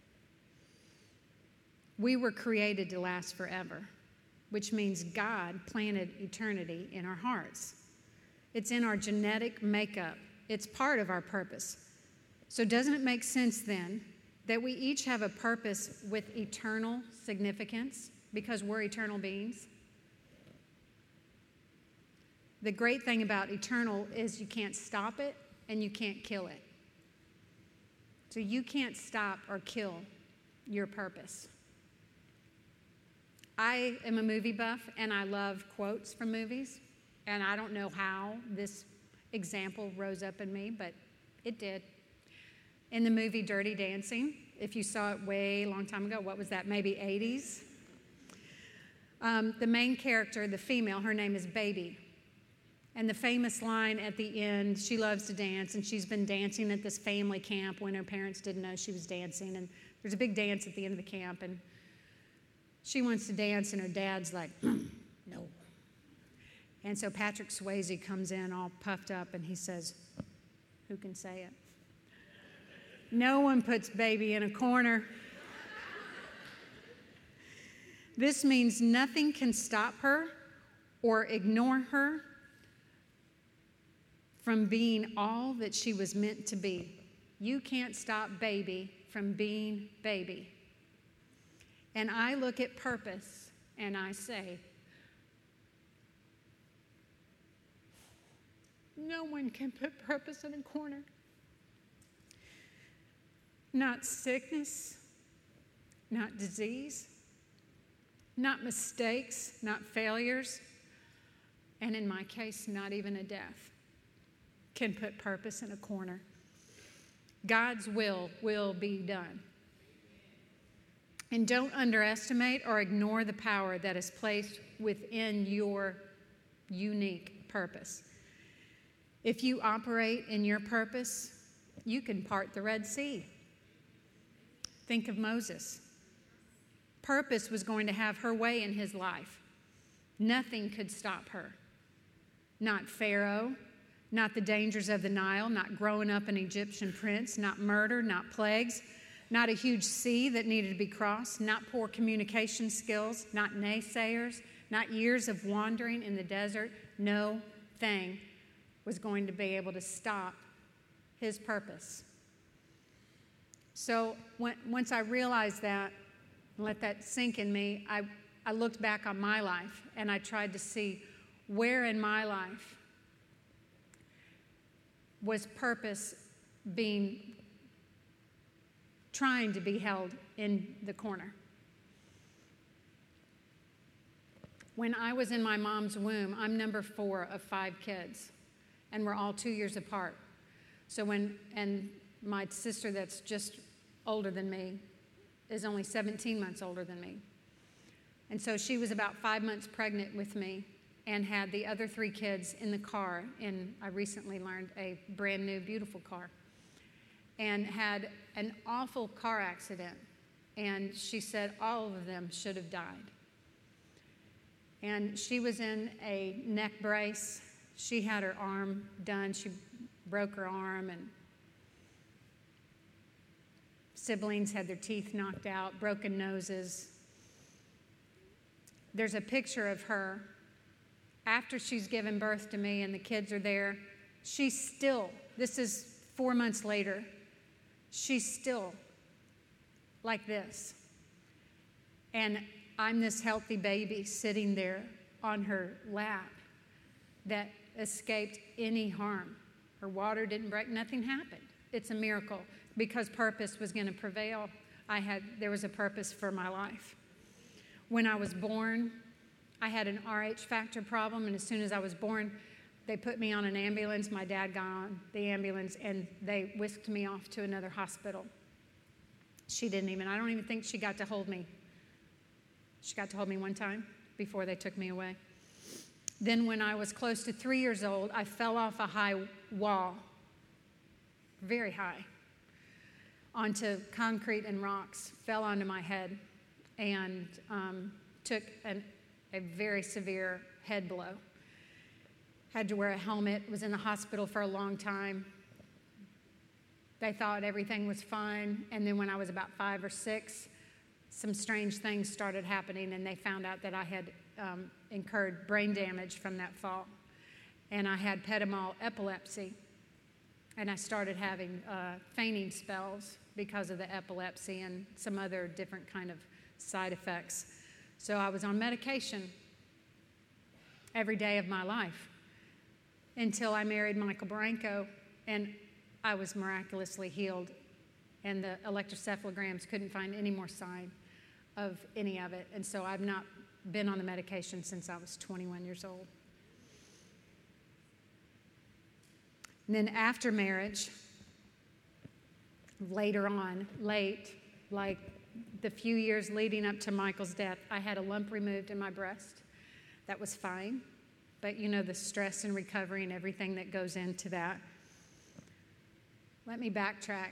We were created to last forever, which means God planted eternity in our hearts. It's in our genetic makeup. It's part of our purpose. So doesn't it make sense then that we each have a purpose with eternal significance because we're eternal beings? The great thing about eternal is you can't stop it and you can't kill it. So you can't stop or kill your purpose. I am a movie buff, and I love quotes from movies, and I don't know how this example rose up in me, but it did. In the movie Dirty Dancing, if you saw it way long time ago, what was that, maybe eighties? Um, the main character, the female, her name is Baby. And the famous line at the end, she loves to dance, and she's been dancing at this family camp when her parents didn't know she was dancing. And there's a big dance at the end of the camp, and she wants to dance, and her dad's like, no. And so Patrick Swayze comes in all puffed up, and he says, who can say it? No one puts Baby in a corner. This means nothing can stop her or ignore her from being all that she was meant to be. You can't stop Baby from being Baby. And I look at purpose and I say, no one can put purpose in a corner. Not sickness, not disease, not mistakes, not failures, and in my case, not even a death can put purpose in a corner. God's will will be done. And don't underestimate or ignore the power that is placed within your unique purpose. If you operate in your purpose, you can part the Red Sea. Think of Moses. Purpose was going to have her way in his life. Nothing could stop her. Not Pharaoh, not the dangers of the Nile, not growing up an Egyptian prince, not murder, not plagues, not a huge sea that needed to be crossed, not poor communication skills, not naysayers, not years of wandering in the desert. No thing was going to be able to stop his purpose. So when, once I realized that, and let that sink in me, I, I looked back on my life and I tried to see where in my life was purpose being, trying to be held in the corner. When I was in my mom's womb, I'm number four of five kids, and we're all two years apart. So when, and my sister that's just older than me is only seventeen months older than me. And so she was about five months pregnant with me and had the other three kids in the car, and I recently learned a brand new, beautiful car, and had an awful car accident. And she said all of them should have died. And she was in a neck brace. She had her arm done. She broke her arm, and siblings had their teeth knocked out, broken noses. There's a picture of her after she's given birth to me and the kids are there. She's still, this is four months later, she's still like this. And I'm this healthy baby sitting there on her lap that escaped any harm. Her water didn't break, nothing happened. It's a miracle because purpose was going to prevail. I had, there was a purpose for my life. When I was born, I had an R H factor problem, and as soon as I was born, they put me on an ambulance. My dad got on the ambulance, and they whisked me off to another hospital. She didn't even, I don't even think she got to hold me. She got to hold me one time before they took me away. Then when I was close to three years old, I fell off a high wall, very high, onto concrete and rocks, fell onto my head, and um, took an, a very severe head blow. Had to wear a helmet, was in the hospital for a long time. They thought everything was fine, and then when I was about five or six, some strange things started happening, and they found out that I had um, incurred brain damage from that fall. And I had epidemial epilepsy, and I started having uh, fainting spells because of the epilepsy and some other different kind of side effects. So I was on medication every day of my life until I married Michael Baranko, and I was miraculously healed, and the electrocephalograms couldn't find any more sign of any of it, and so I've not been on the medication since I was twenty-one years old. And then after marriage, later on, late, like the few years leading up to Michael's death, I had a lump removed in my breast. That was fine, but you know the stress and recovery and everything that goes into that. Let me backtrack.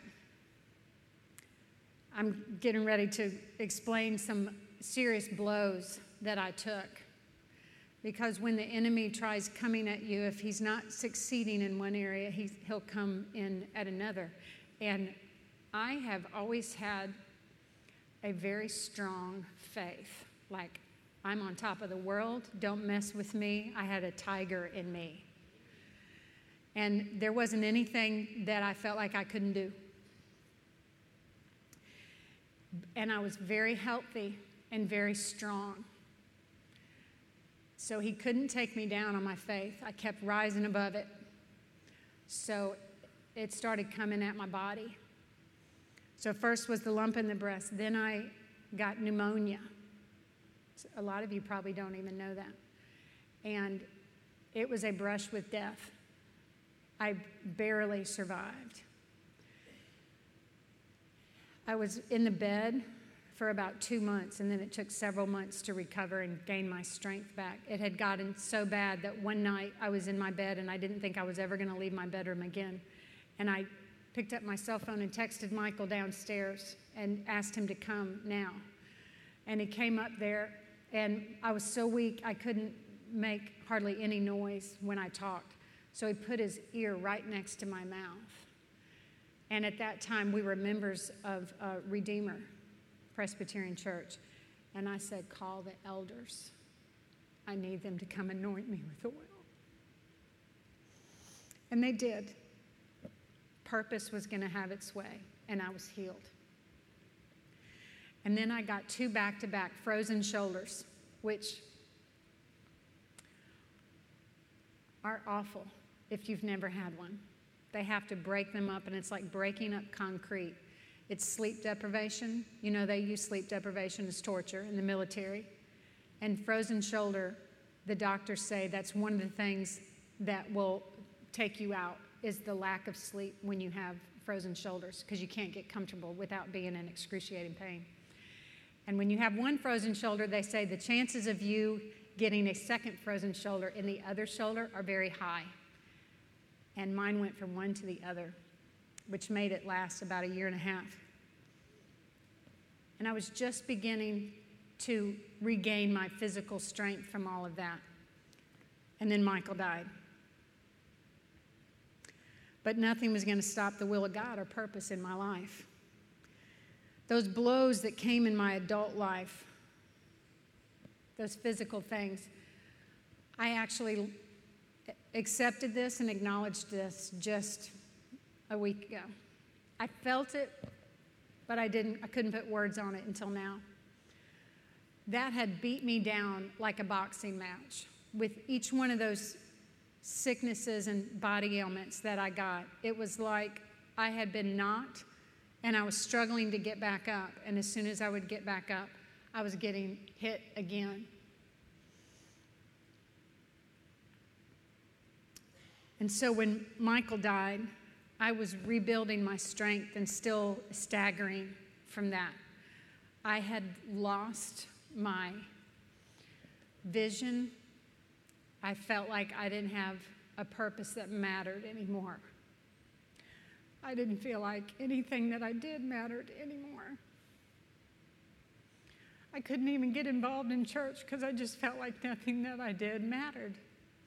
I'm getting ready to explain some serious blows that I took. Because when the enemy tries coming at you, if he's not succeeding in one area, he's, he'll come in at another. And I have always had a very strong faith. Like, I'm on top of the world. Don't mess with me. I had a tiger in me. And there wasn't anything that I felt like I couldn't do. And I was very healthy and very strong. So he couldn't take me down on my faith. I kept rising above it. So it started coming at my body. So first was the lump in the breast. Then I got pneumonia. A lot of you probably don't even know that. And it was a brush with death. I barely survived. I was in the bed for about two months, and then it took several months to recover and gain my strength back. It had gotten so bad that one night I was in my bed, and I didn't think I was ever going to leave my bedroom again. And I picked up my cell phone and texted Michael downstairs and asked him to come now. And he came up there, and I was so weak I couldn't make hardly any noise when I talked. So he put his ear right next to my mouth. And at that time, we were members of uh, Redeemer Presbyterian Church. And I said, call the elders. I need them to come anoint me with oil. And they did. Purpose was going to have its way, and I was healed. And then I got two back-to-back frozen shoulders, which are awful if you've never had one. They have to break them up, and it's like breaking up concrete. It's sleep deprivation. You know, they use sleep deprivation as torture in the military. And frozen shoulder, the doctors say that's one of the things that will take you out, is the lack of sleep when you have frozen shoulders, because you can't get comfortable without being in excruciating pain. And when you have one frozen shoulder, they say the chances of you getting a second frozen shoulder in the other shoulder are very high. And mine went from one to the other, which made it last about a year and a half. And I was just beginning to regain my physical strength from all of that. And then Michael died. But nothing was going to stop the will of God or purpose in my life. Those blows that came in my adult life, those physical things, I actually accepted this and acknowledged this just a week ago. I felt it, but I didn't, I couldn't put words on it until now. That had beat me down like a boxing match. With each one of those sicknesses and body ailments that I got, it was like I had been knocked and I was struggling to get back up. And as soon as I would get back up, I was getting hit again. And so when Michael died, I was rebuilding my strength and still staggering from that. I had lost my vision. I felt like I didn't have a purpose that mattered anymore. I didn't feel like anything that I did mattered anymore. I couldn't even get involved in church because I just felt like nothing that I did mattered.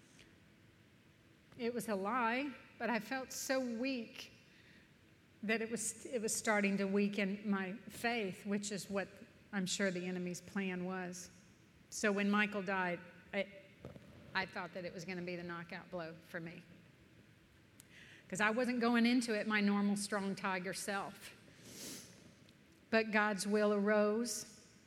It was a lie, but I felt so weak that it was it was starting to weaken my faith, which is what I'm sure the enemy's plan was. So when Michael died, I, I thought that it was going to be the knockout blow for me. Because I wasn't going into it my normal strong tiger self. But God's will arose.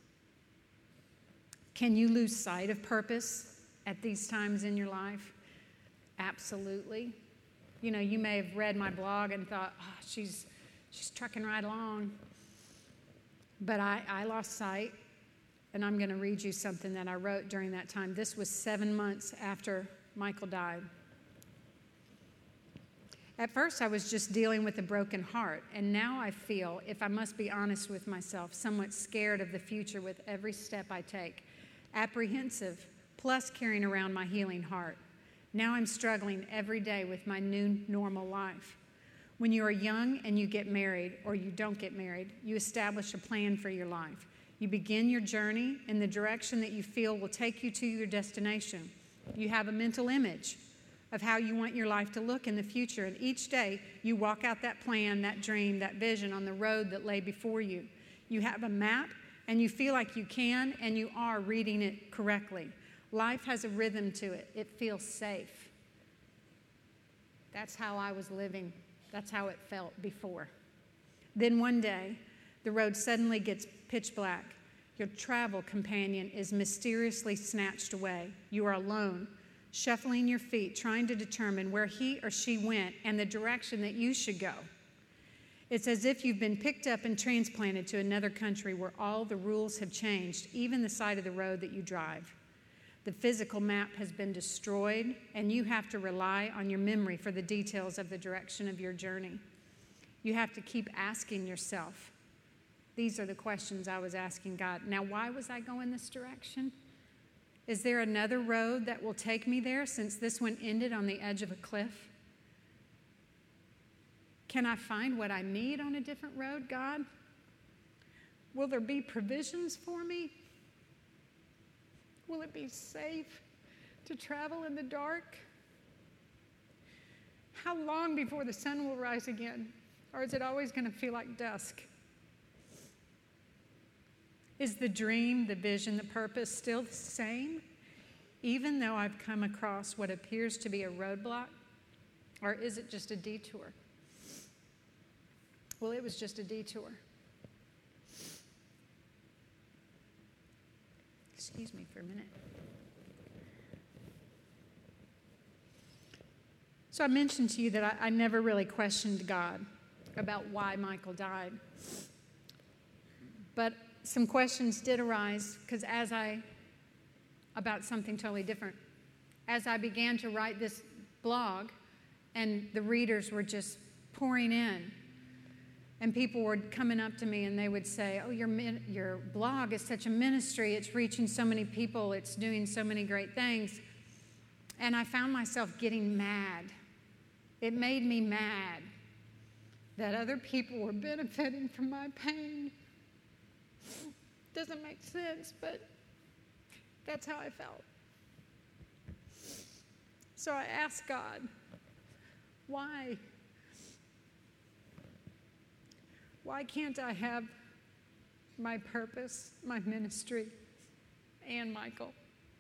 Can you lose sight of purpose at these times in your life? Absolutely. You know, you may have read my blog and thought, oh, she's she's trucking right along. But I, I lost sight, and I'm going to read you something that I wrote during that time. This was seven months after Michael died. At first, I was just dealing with a broken heart, and now I feel, if I must be honest with myself, somewhat scared of the future with every step I take, apprehensive, plus carrying around my healing heart. Now I'm struggling every day with my new normal life. When you are young and you get married, or you don't get married, you establish a plan for your life. You begin your journey in the direction that you feel will take you to your destination. You have a mental image of how you want your life to look in the future, and each day you walk out that plan, that dream, that vision on the road that lay before you. You have a map, and you feel like you can and you are reading it correctly. Life has a rhythm to it. It feels safe. That's how I was living. That's how it felt before. Then one day, the road suddenly gets pitch black. Your travel companion is mysteriously snatched away. You are alone, shuffling your feet, trying to determine where he or she went and the direction that you should go. It's as if you've been picked up and transplanted to another country where all the rules have changed, even the side of the road that you drive. The physical map has been destroyed, and you have to rely on your memory for the details of the direction of your journey. You have to keep asking yourself. These are the questions I was asking God. Now, why was I going this direction? Is there another road that will take me there since this one ended on the edge of a cliff? Can I find what I need on a different road, God? Will there be provisions for me? Will it be safe to travel in the dark? How long before the sun will rise again? Or is it always going to feel like dusk? Is the dream, the vision, the purpose still the same, even though I've come across what appears to be a roadblock? Or is it just a detour? Well, it was just a detour. Excuse me for a minute. So I mentioned to you that I, I never really questioned God about why Michael died. But some questions did arise because as I, about something totally different, as I began to write this blog and the readers were just pouring in, and people were coming up to me and they would say, oh, your your blog is such a ministry. It's reaching so many people. It's doing so many great things. And I found myself getting mad. It made me mad that other people were benefiting from my pain. Doesn't make sense, but that's how I felt. So I asked God, why? Why can't I have my purpose, my ministry, and Michael?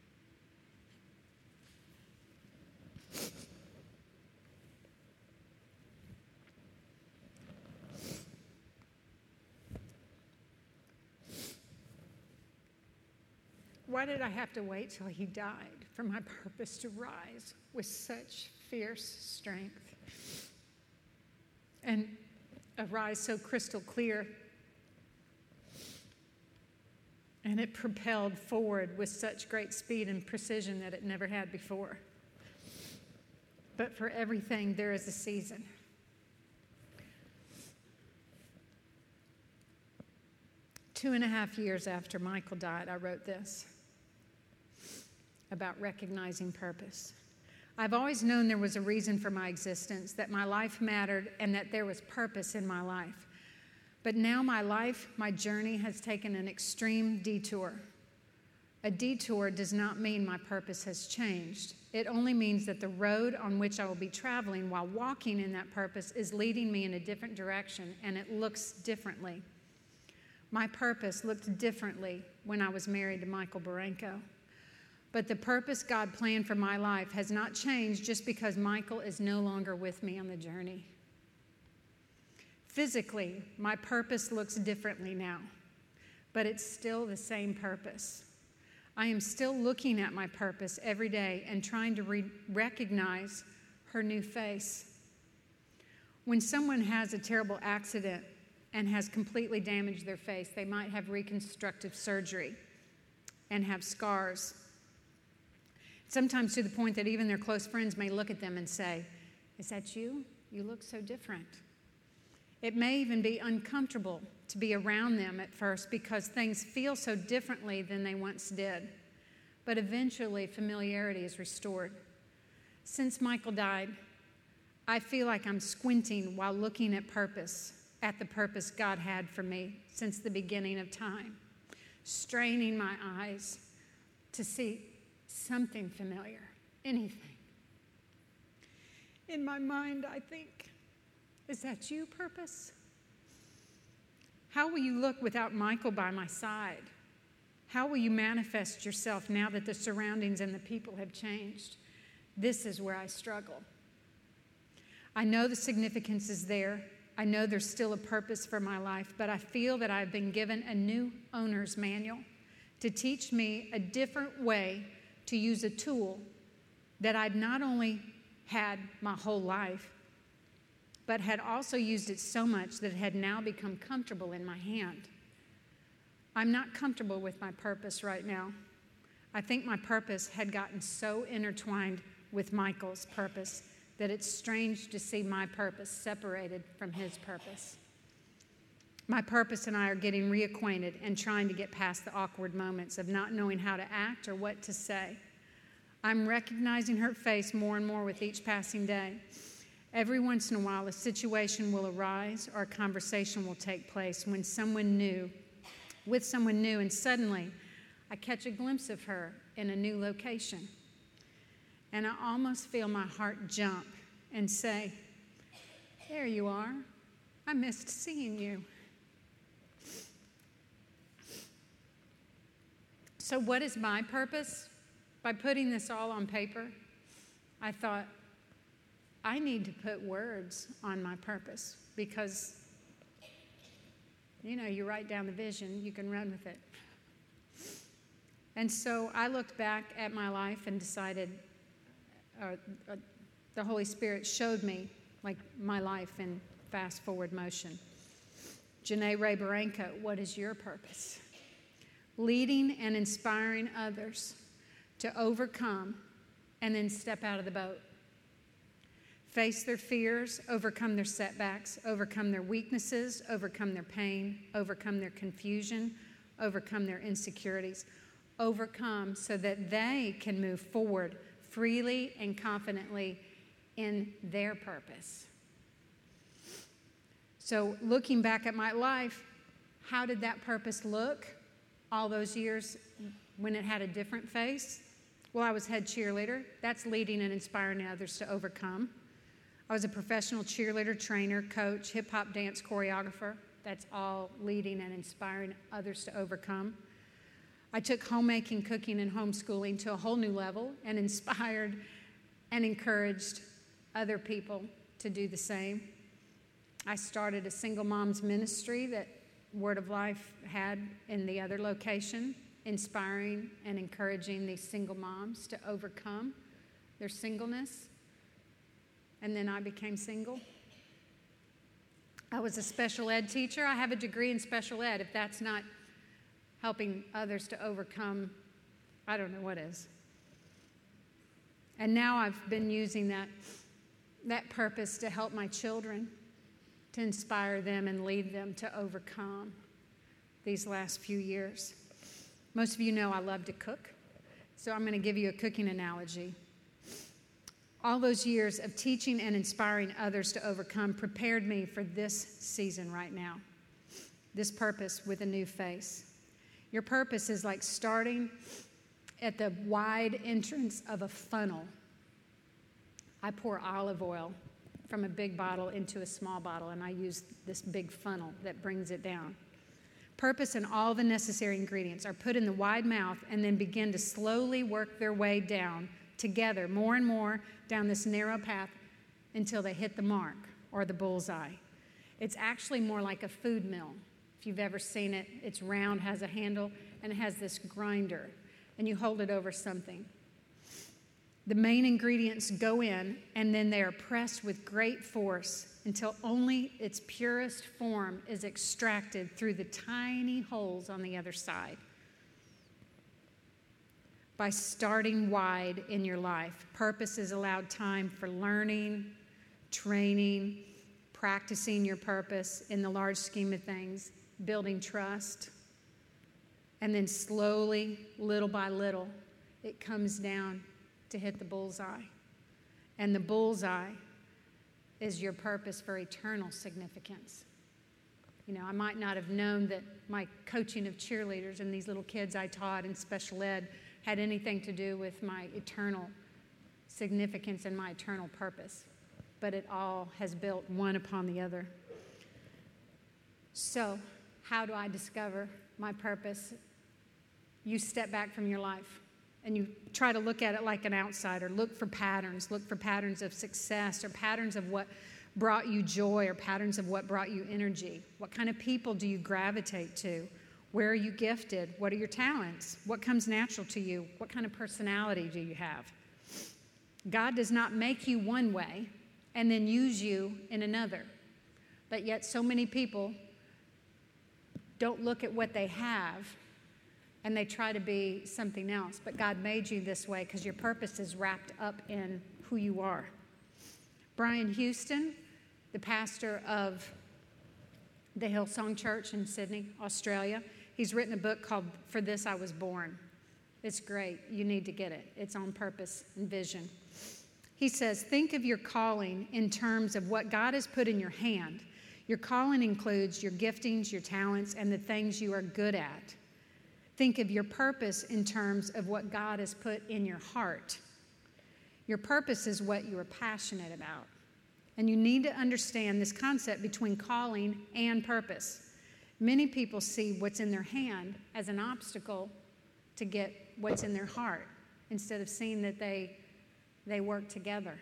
Why did I have to wait till he died for my purpose to rise with such fierce strength and arise so crystal clear? And it propelled forward with such great speed and precision that it never had before. but for everything there is a season. Two and a half years after Michael died, I wrote this about recognizing purpose. I've always known there was a reason for my existence, that my life mattered, and that there was purpose in my life. But now my life, my journey has taken an extreme detour. A detour does not mean my purpose has changed. It only means that the road on which I will be traveling while walking in that purpose is leading me in a different direction, and it looks differently. My purpose looked differently when I was married to Michael Baranko. But the purpose God planned for my life has not changed just because Michael is no longer with me on the journey. Physically, my purpose looks differently now, but it's still the same purpose. I am still looking at my purpose every day and trying to re- recognize her new face. When someone has a terrible accident and has completely damaged their face, they might have reconstructive surgery and have scars. Sometimes to the point that even their close friends may look at them and say, "Is that you? You look so different." It may even be uncomfortable to be around them at first because things feel so differently than they once did. But eventually, familiarity is restored. Since Michael died, I feel like I'm squinting while looking at purpose, at the purpose God had for me since the beginning of time, straining my eyes to see something familiar, anything. In my mind, I think, is that you, purpose? How will you look without Michael by my side? How will you manifest yourself now that the surroundings and the people have changed? This is where I struggle. I know the significance is there. I know there's still a purpose for my life, but I feel that I've been given a new owner's manual to teach me a different way to use a tool that I'd not only had my whole life, but had also used it so much that it had now become comfortable in my hand. I'm not comfortable with my purpose right now. I think my purpose had gotten so intertwined with Michael's purpose that it's strange to see my purpose separated from his purpose. My purpose and I are getting reacquainted and trying to get past the awkward moments of not knowing how to act or what to say. I'm recognizing her face more and more with each passing day. Every once in a while, a situation will arise or a conversation will take place when someone new, with someone new, and suddenly I catch a glimpse of her in a new location. And I almost feel my heart jump and say, "There you are. I missed seeing you." So what is my purpose? By putting this all on paper, I thought, I need to put words on my purpose because, you know, you write down the vision, you can run with it. And so I looked back at my life and decided, uh, uh, the Holy Spirit showed me, like, my life in fast forward motion. Janae Ray Baranko, what is your purpose? Leading and inspiring others to overcome and then step out of the boat. Face their fears, overcome their setbacks, overcome their weaknesses, overcome their pain, overcome their confusion, overcome their insecurities, overcome so that they can move forward freely and confidently in their purpose. So looking back at my life, how did that purpose look all those years when it had a different face? Well, I was head cheerleader. That's leading and inspiring others to overcome. I was a professional cheerleader, trainer, coach, hip-hop dance choreographer. That's all leading and inspiring others to overcome. I took homemaking, cooking, and homeschooling to a whole new level and inspired and encouraged other people to do the same. I started a single moms ministry that Word of Life had in the other location, inspiring and encouraging these single moms to overcome their singleness. And then I became single. I was a special ed teacher. I have a degree in special ed. If that's not helping others to overcome, I don't know what is. And now I've been using that that purpose to help my children, to inspire them and lead them to overcome these last few years. Most of you know I love to cook, so I'm going to give you a cooking analogy. All those years of teaching and inspiring others to overcome prepared me for this season right now, this purpose with a new face. Your purpose is like starting at the wide entrance of a funnel. I pour olive oil from a big bottle into a small bottle, and I use this big funnel that brings it down. Purpose and all the necessary ingredients are put in the wide mouth and then begin to slowly work their way down together, more and more down this narrow path until they hit the mark or the bullseye. It's actually more like a food mill. If you've ever seen it, it's round, has a handle, and it has this grinder, and you hold it over something. The main ingredients go in, and then they are pressed with great force until only its purest form is extracted through the tiny holes on the other side. By starting wide in your life, purpose is allowed time for learning, training, practicing your purpose in the large scheme of things, building trust, and then slowly, little by little, it comes down to hit the bullseye. And the bullseye is your purpose for eternal significance. You know, I might not have known that my coaching of cheerleaders and these little kids I taught in special ed had anything to do with my eternal significance and my eternal purpose. But it all has built one upon the other. So, how do I discover my purpose? You step back from your life and you try to look at it like an outsider. Look for patterns. Look for patterns of success or patterns of what brought you joy or patterns of what brought you energy. What kind of people do you gravitate to? Where are you gifted? What are your talents? What comes natural to you? What kind of personality do you have? God does not make you one way and then use you in another. But yet so many people don't look at what they have and they try to be something else. But God made you this way because your purpose is wrapped up in who you are. Brian Houston, the pastor of the Hillsong Church in Sydney, Australia, he's written a book called For This I Was Born. It's great. You need to get it. It's on purpose and vision. He says, think of your calling in terms of what God has put in your hand. Your calling includes your giftings, your talents, and the things you are good at. Think of your purpose in terms of what God has put in your heart. Your purpose is what you are passionate about. And you need to understand this concept between calling and purpose. Many people see what's in their hand as an obstacle to get what's in their heart instead of seeing that they, they work together.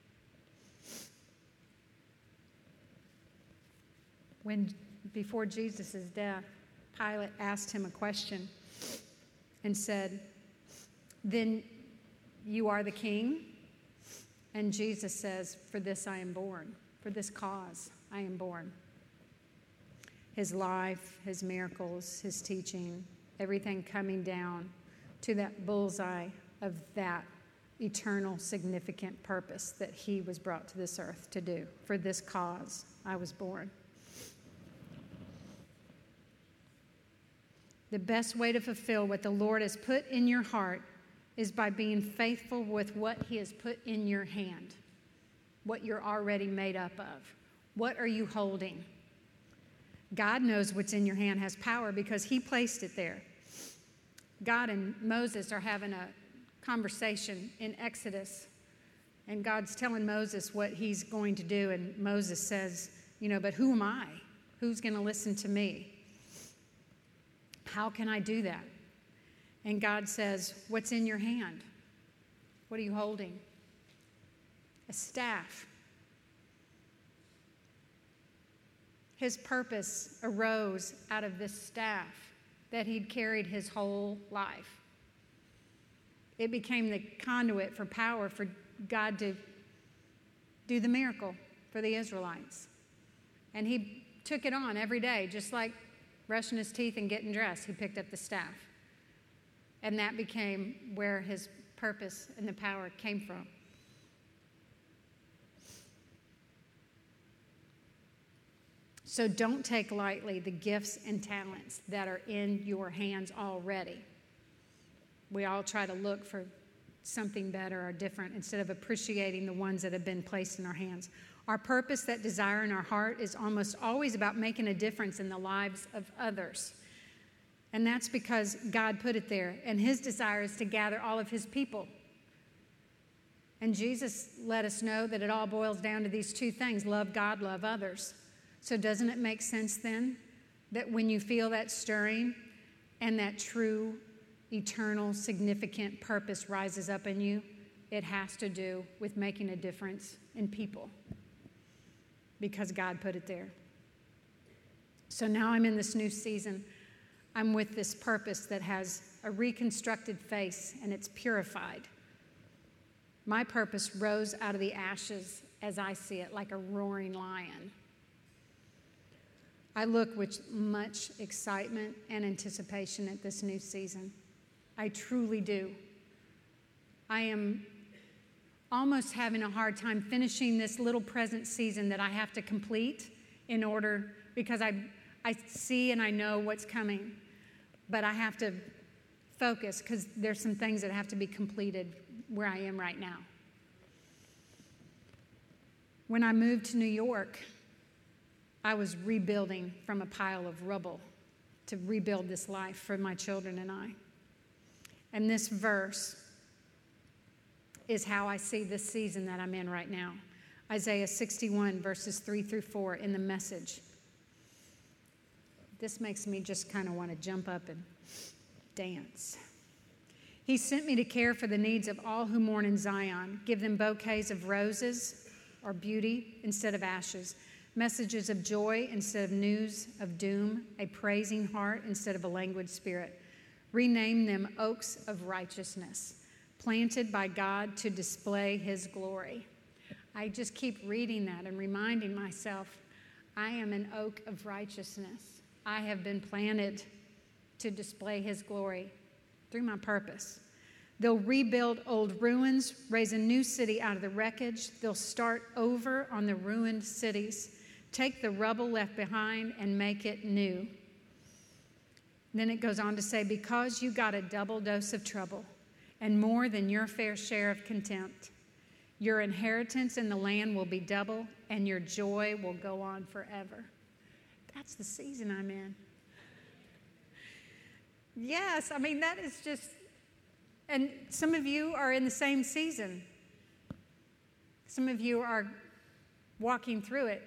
When, before Jesus' death, Pilate asked him a question and said, then you are the king? And Jesus says, for this I am born. For this cause I am born. His life, his miracles, his teaching, everything coming down to that bullseye of that eternal, significant purpose that he was brought to this earth to do. For this cause I was born. The best way to fulfill what the Lord has put in your heart is by being faithful with what he has put in your hand, what you're already made up of. What are you holding? God knows what's in your hand has power because he placed it there. God and Moses are having a conversation in Exodus, and God's telling Moses what he's going to do, and Moses says, you know, but who am I? Who's going to listen to me? How can I do that? And God says, what's in your hand? What are you holding? A staff. His purpose arose out of this staff that he'd carried his whole life. It became the conduit for power for God to do the miracle for the Israelites. And he took it on every day, just like brushing his teeth and getting dressed, he picked up the staff. And that became where his purpose and the power came from. So don't take lightly the gifts and talents that are in your hands already. We all try to look for something better or different instead of appreciating the ones that have been placed in our hands. Our purpose, that desire in our heart, is almost always about making a difference in the lives of others. And that's because God put it there. And his desire is to gather all of his people. And Jesus let us know that it all boils down to these two things: love God, love others. So doesn't it make sense then that when you feel that stirring and that true, eternal, significant purpose rises up in you, it has to do with making a difference in people, because God put it there. So now I'm in this new season. I'm with this purpose that has a reconstructed face and it's purified. My purpose rose out of the ashes, as I see it, like a roaring lion. I look with much excitement and anticipation at this new season. I truly do. I am almost having a hard time finishing this little present season that I have to complete in order, because I, I see and I know what's coming, but I have to focus because there's some things that have to be completed where I am right now. When I moved to New York, I was rebuilding from a pile of rubble to rebuild this life for my children and I. And this verse is how I see this season that I'm in right now. Isaiah sixty-one, verses three through four in the Message. This makes me just kind of want to jump up and dance. He sent me to care for the needs of all who mourn in Zion, give them bouquets of roses or beauty instead of ashes, messages of joy instead of news of doom, a praising heart instead of a languid spirit. Rename them oaks of righteousness, planted by God to display his glory. I just keep reading that and reminding myself, I am an oak of righteousness. I have been planted to display his glory through my purpose. They'll rebuild old ruins, raise a new city out of the wreckage. They'll start over on the ruined cities, take the rubble left behind and make it new. Then it goes on to say, because you got a double dose of trouble and more than your fair share of contempt, your inheritance in the land will be double and your joy will go on forever. That's the season I'm in. Yes, I mean, that is just, and some of you are in the same season. Some of you are walking through it.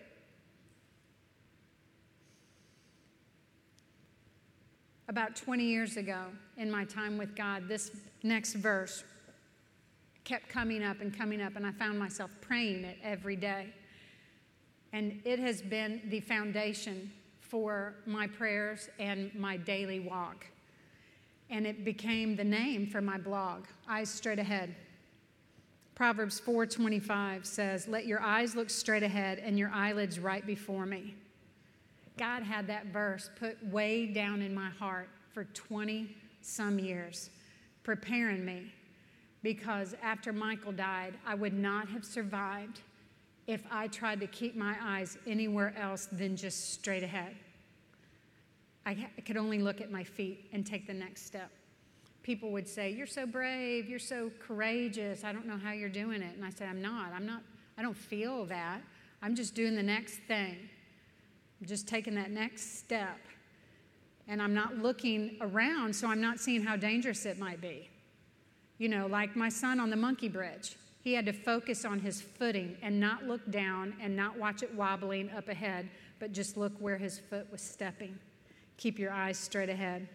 About twenty years ago, in my time with God, this next verse kept coming up and coming up, and I found myself praying it every day. And it has been the foundation for my prayers and my daily walk. And it became the name for my blog, Eyes Straight Ahead. Proverbs four twenty-five says, let your eyes look straight ahead and your eyelids right before me. God had that verse put way down in my heart for twenty some years, preparing me, because after Michael died, I would not have survived if I tried to keep my eyes anywhere else than just straight ahead. I could only look at my feet and take the next step. People would say, you're so brave, you're so courageous, I don't know how you're doing it. And I said, I'm not, I'm not, I don't feel that. I'm just doing the next thing. I'm just taking that next step. And I'm not looking around, so I'm not seeing how dangerous it might be. You know, like my son on the monkey bridge. He had to focus on his footing and not look down and not watch it wobbling up ahead, but just look where his foot was stepping. Keep your eyes straight ahead.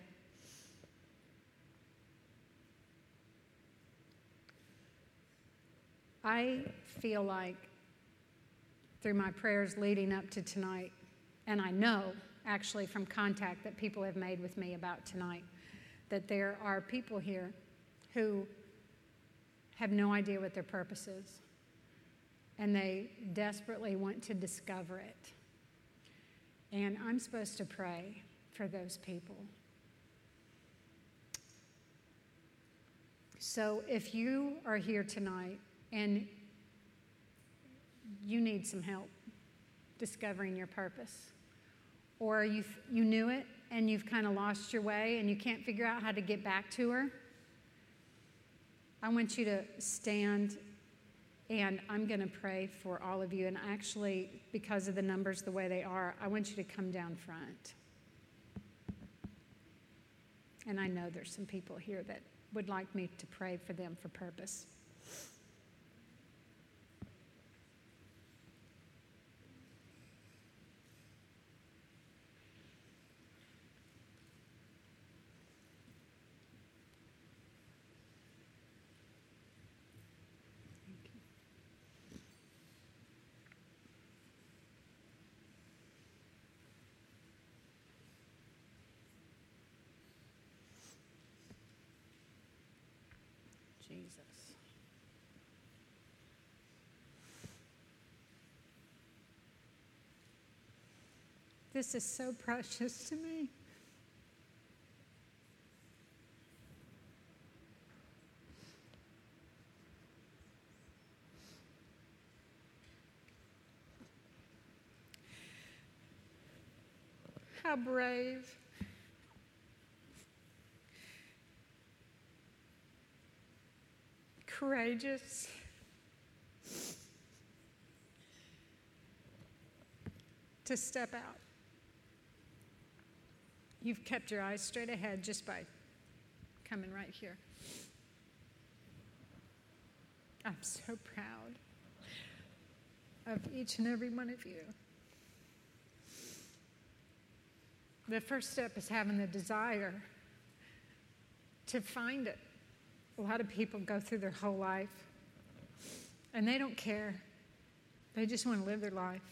I feel like through my prayers leading up to tonight, and I know actually from contact that people have made with me about tonight, that there are people here who have no idea what their purpose is, and they desperately want to discover it. And I'm supposed to pray for those people. So if you are here tonight and you need some help discovering your purpose, or you, you knew it and you've kind of lost your way and you can't figure out how to get back to her, I want you to stand, and I'm going to pray for all of you. And actually, because of the numbers the way they are, I want you to come down front. And I know there's some people here that would like me to pray for them for purpose. Jesus. This is so precious to me. How brave. Courageous. To step out. You've kept your eyes straight ahead just by coming right here. I'm so proud of each and every one of you. The first step is having the desire to find it. A lot of people go through their whole life and they don't care. They just want to live their life.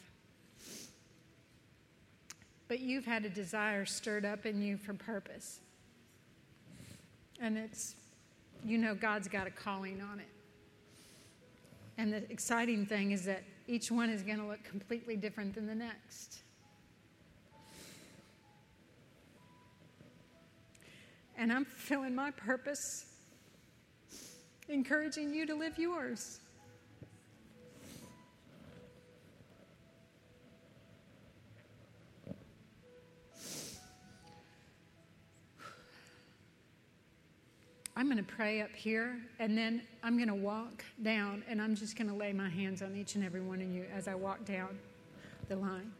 But you've had a desire stirred up in you for purpose. And it's, you know, God's got a calling on it. And the exciting thing is that each one is going to look completely different than the next. And I'm fulfilling my purpose, encouraging you to live yours. I'm going to pray up here, and then I'm going to walk down, and I'm just going to lay my hands on each and every one of you as I walk down the line.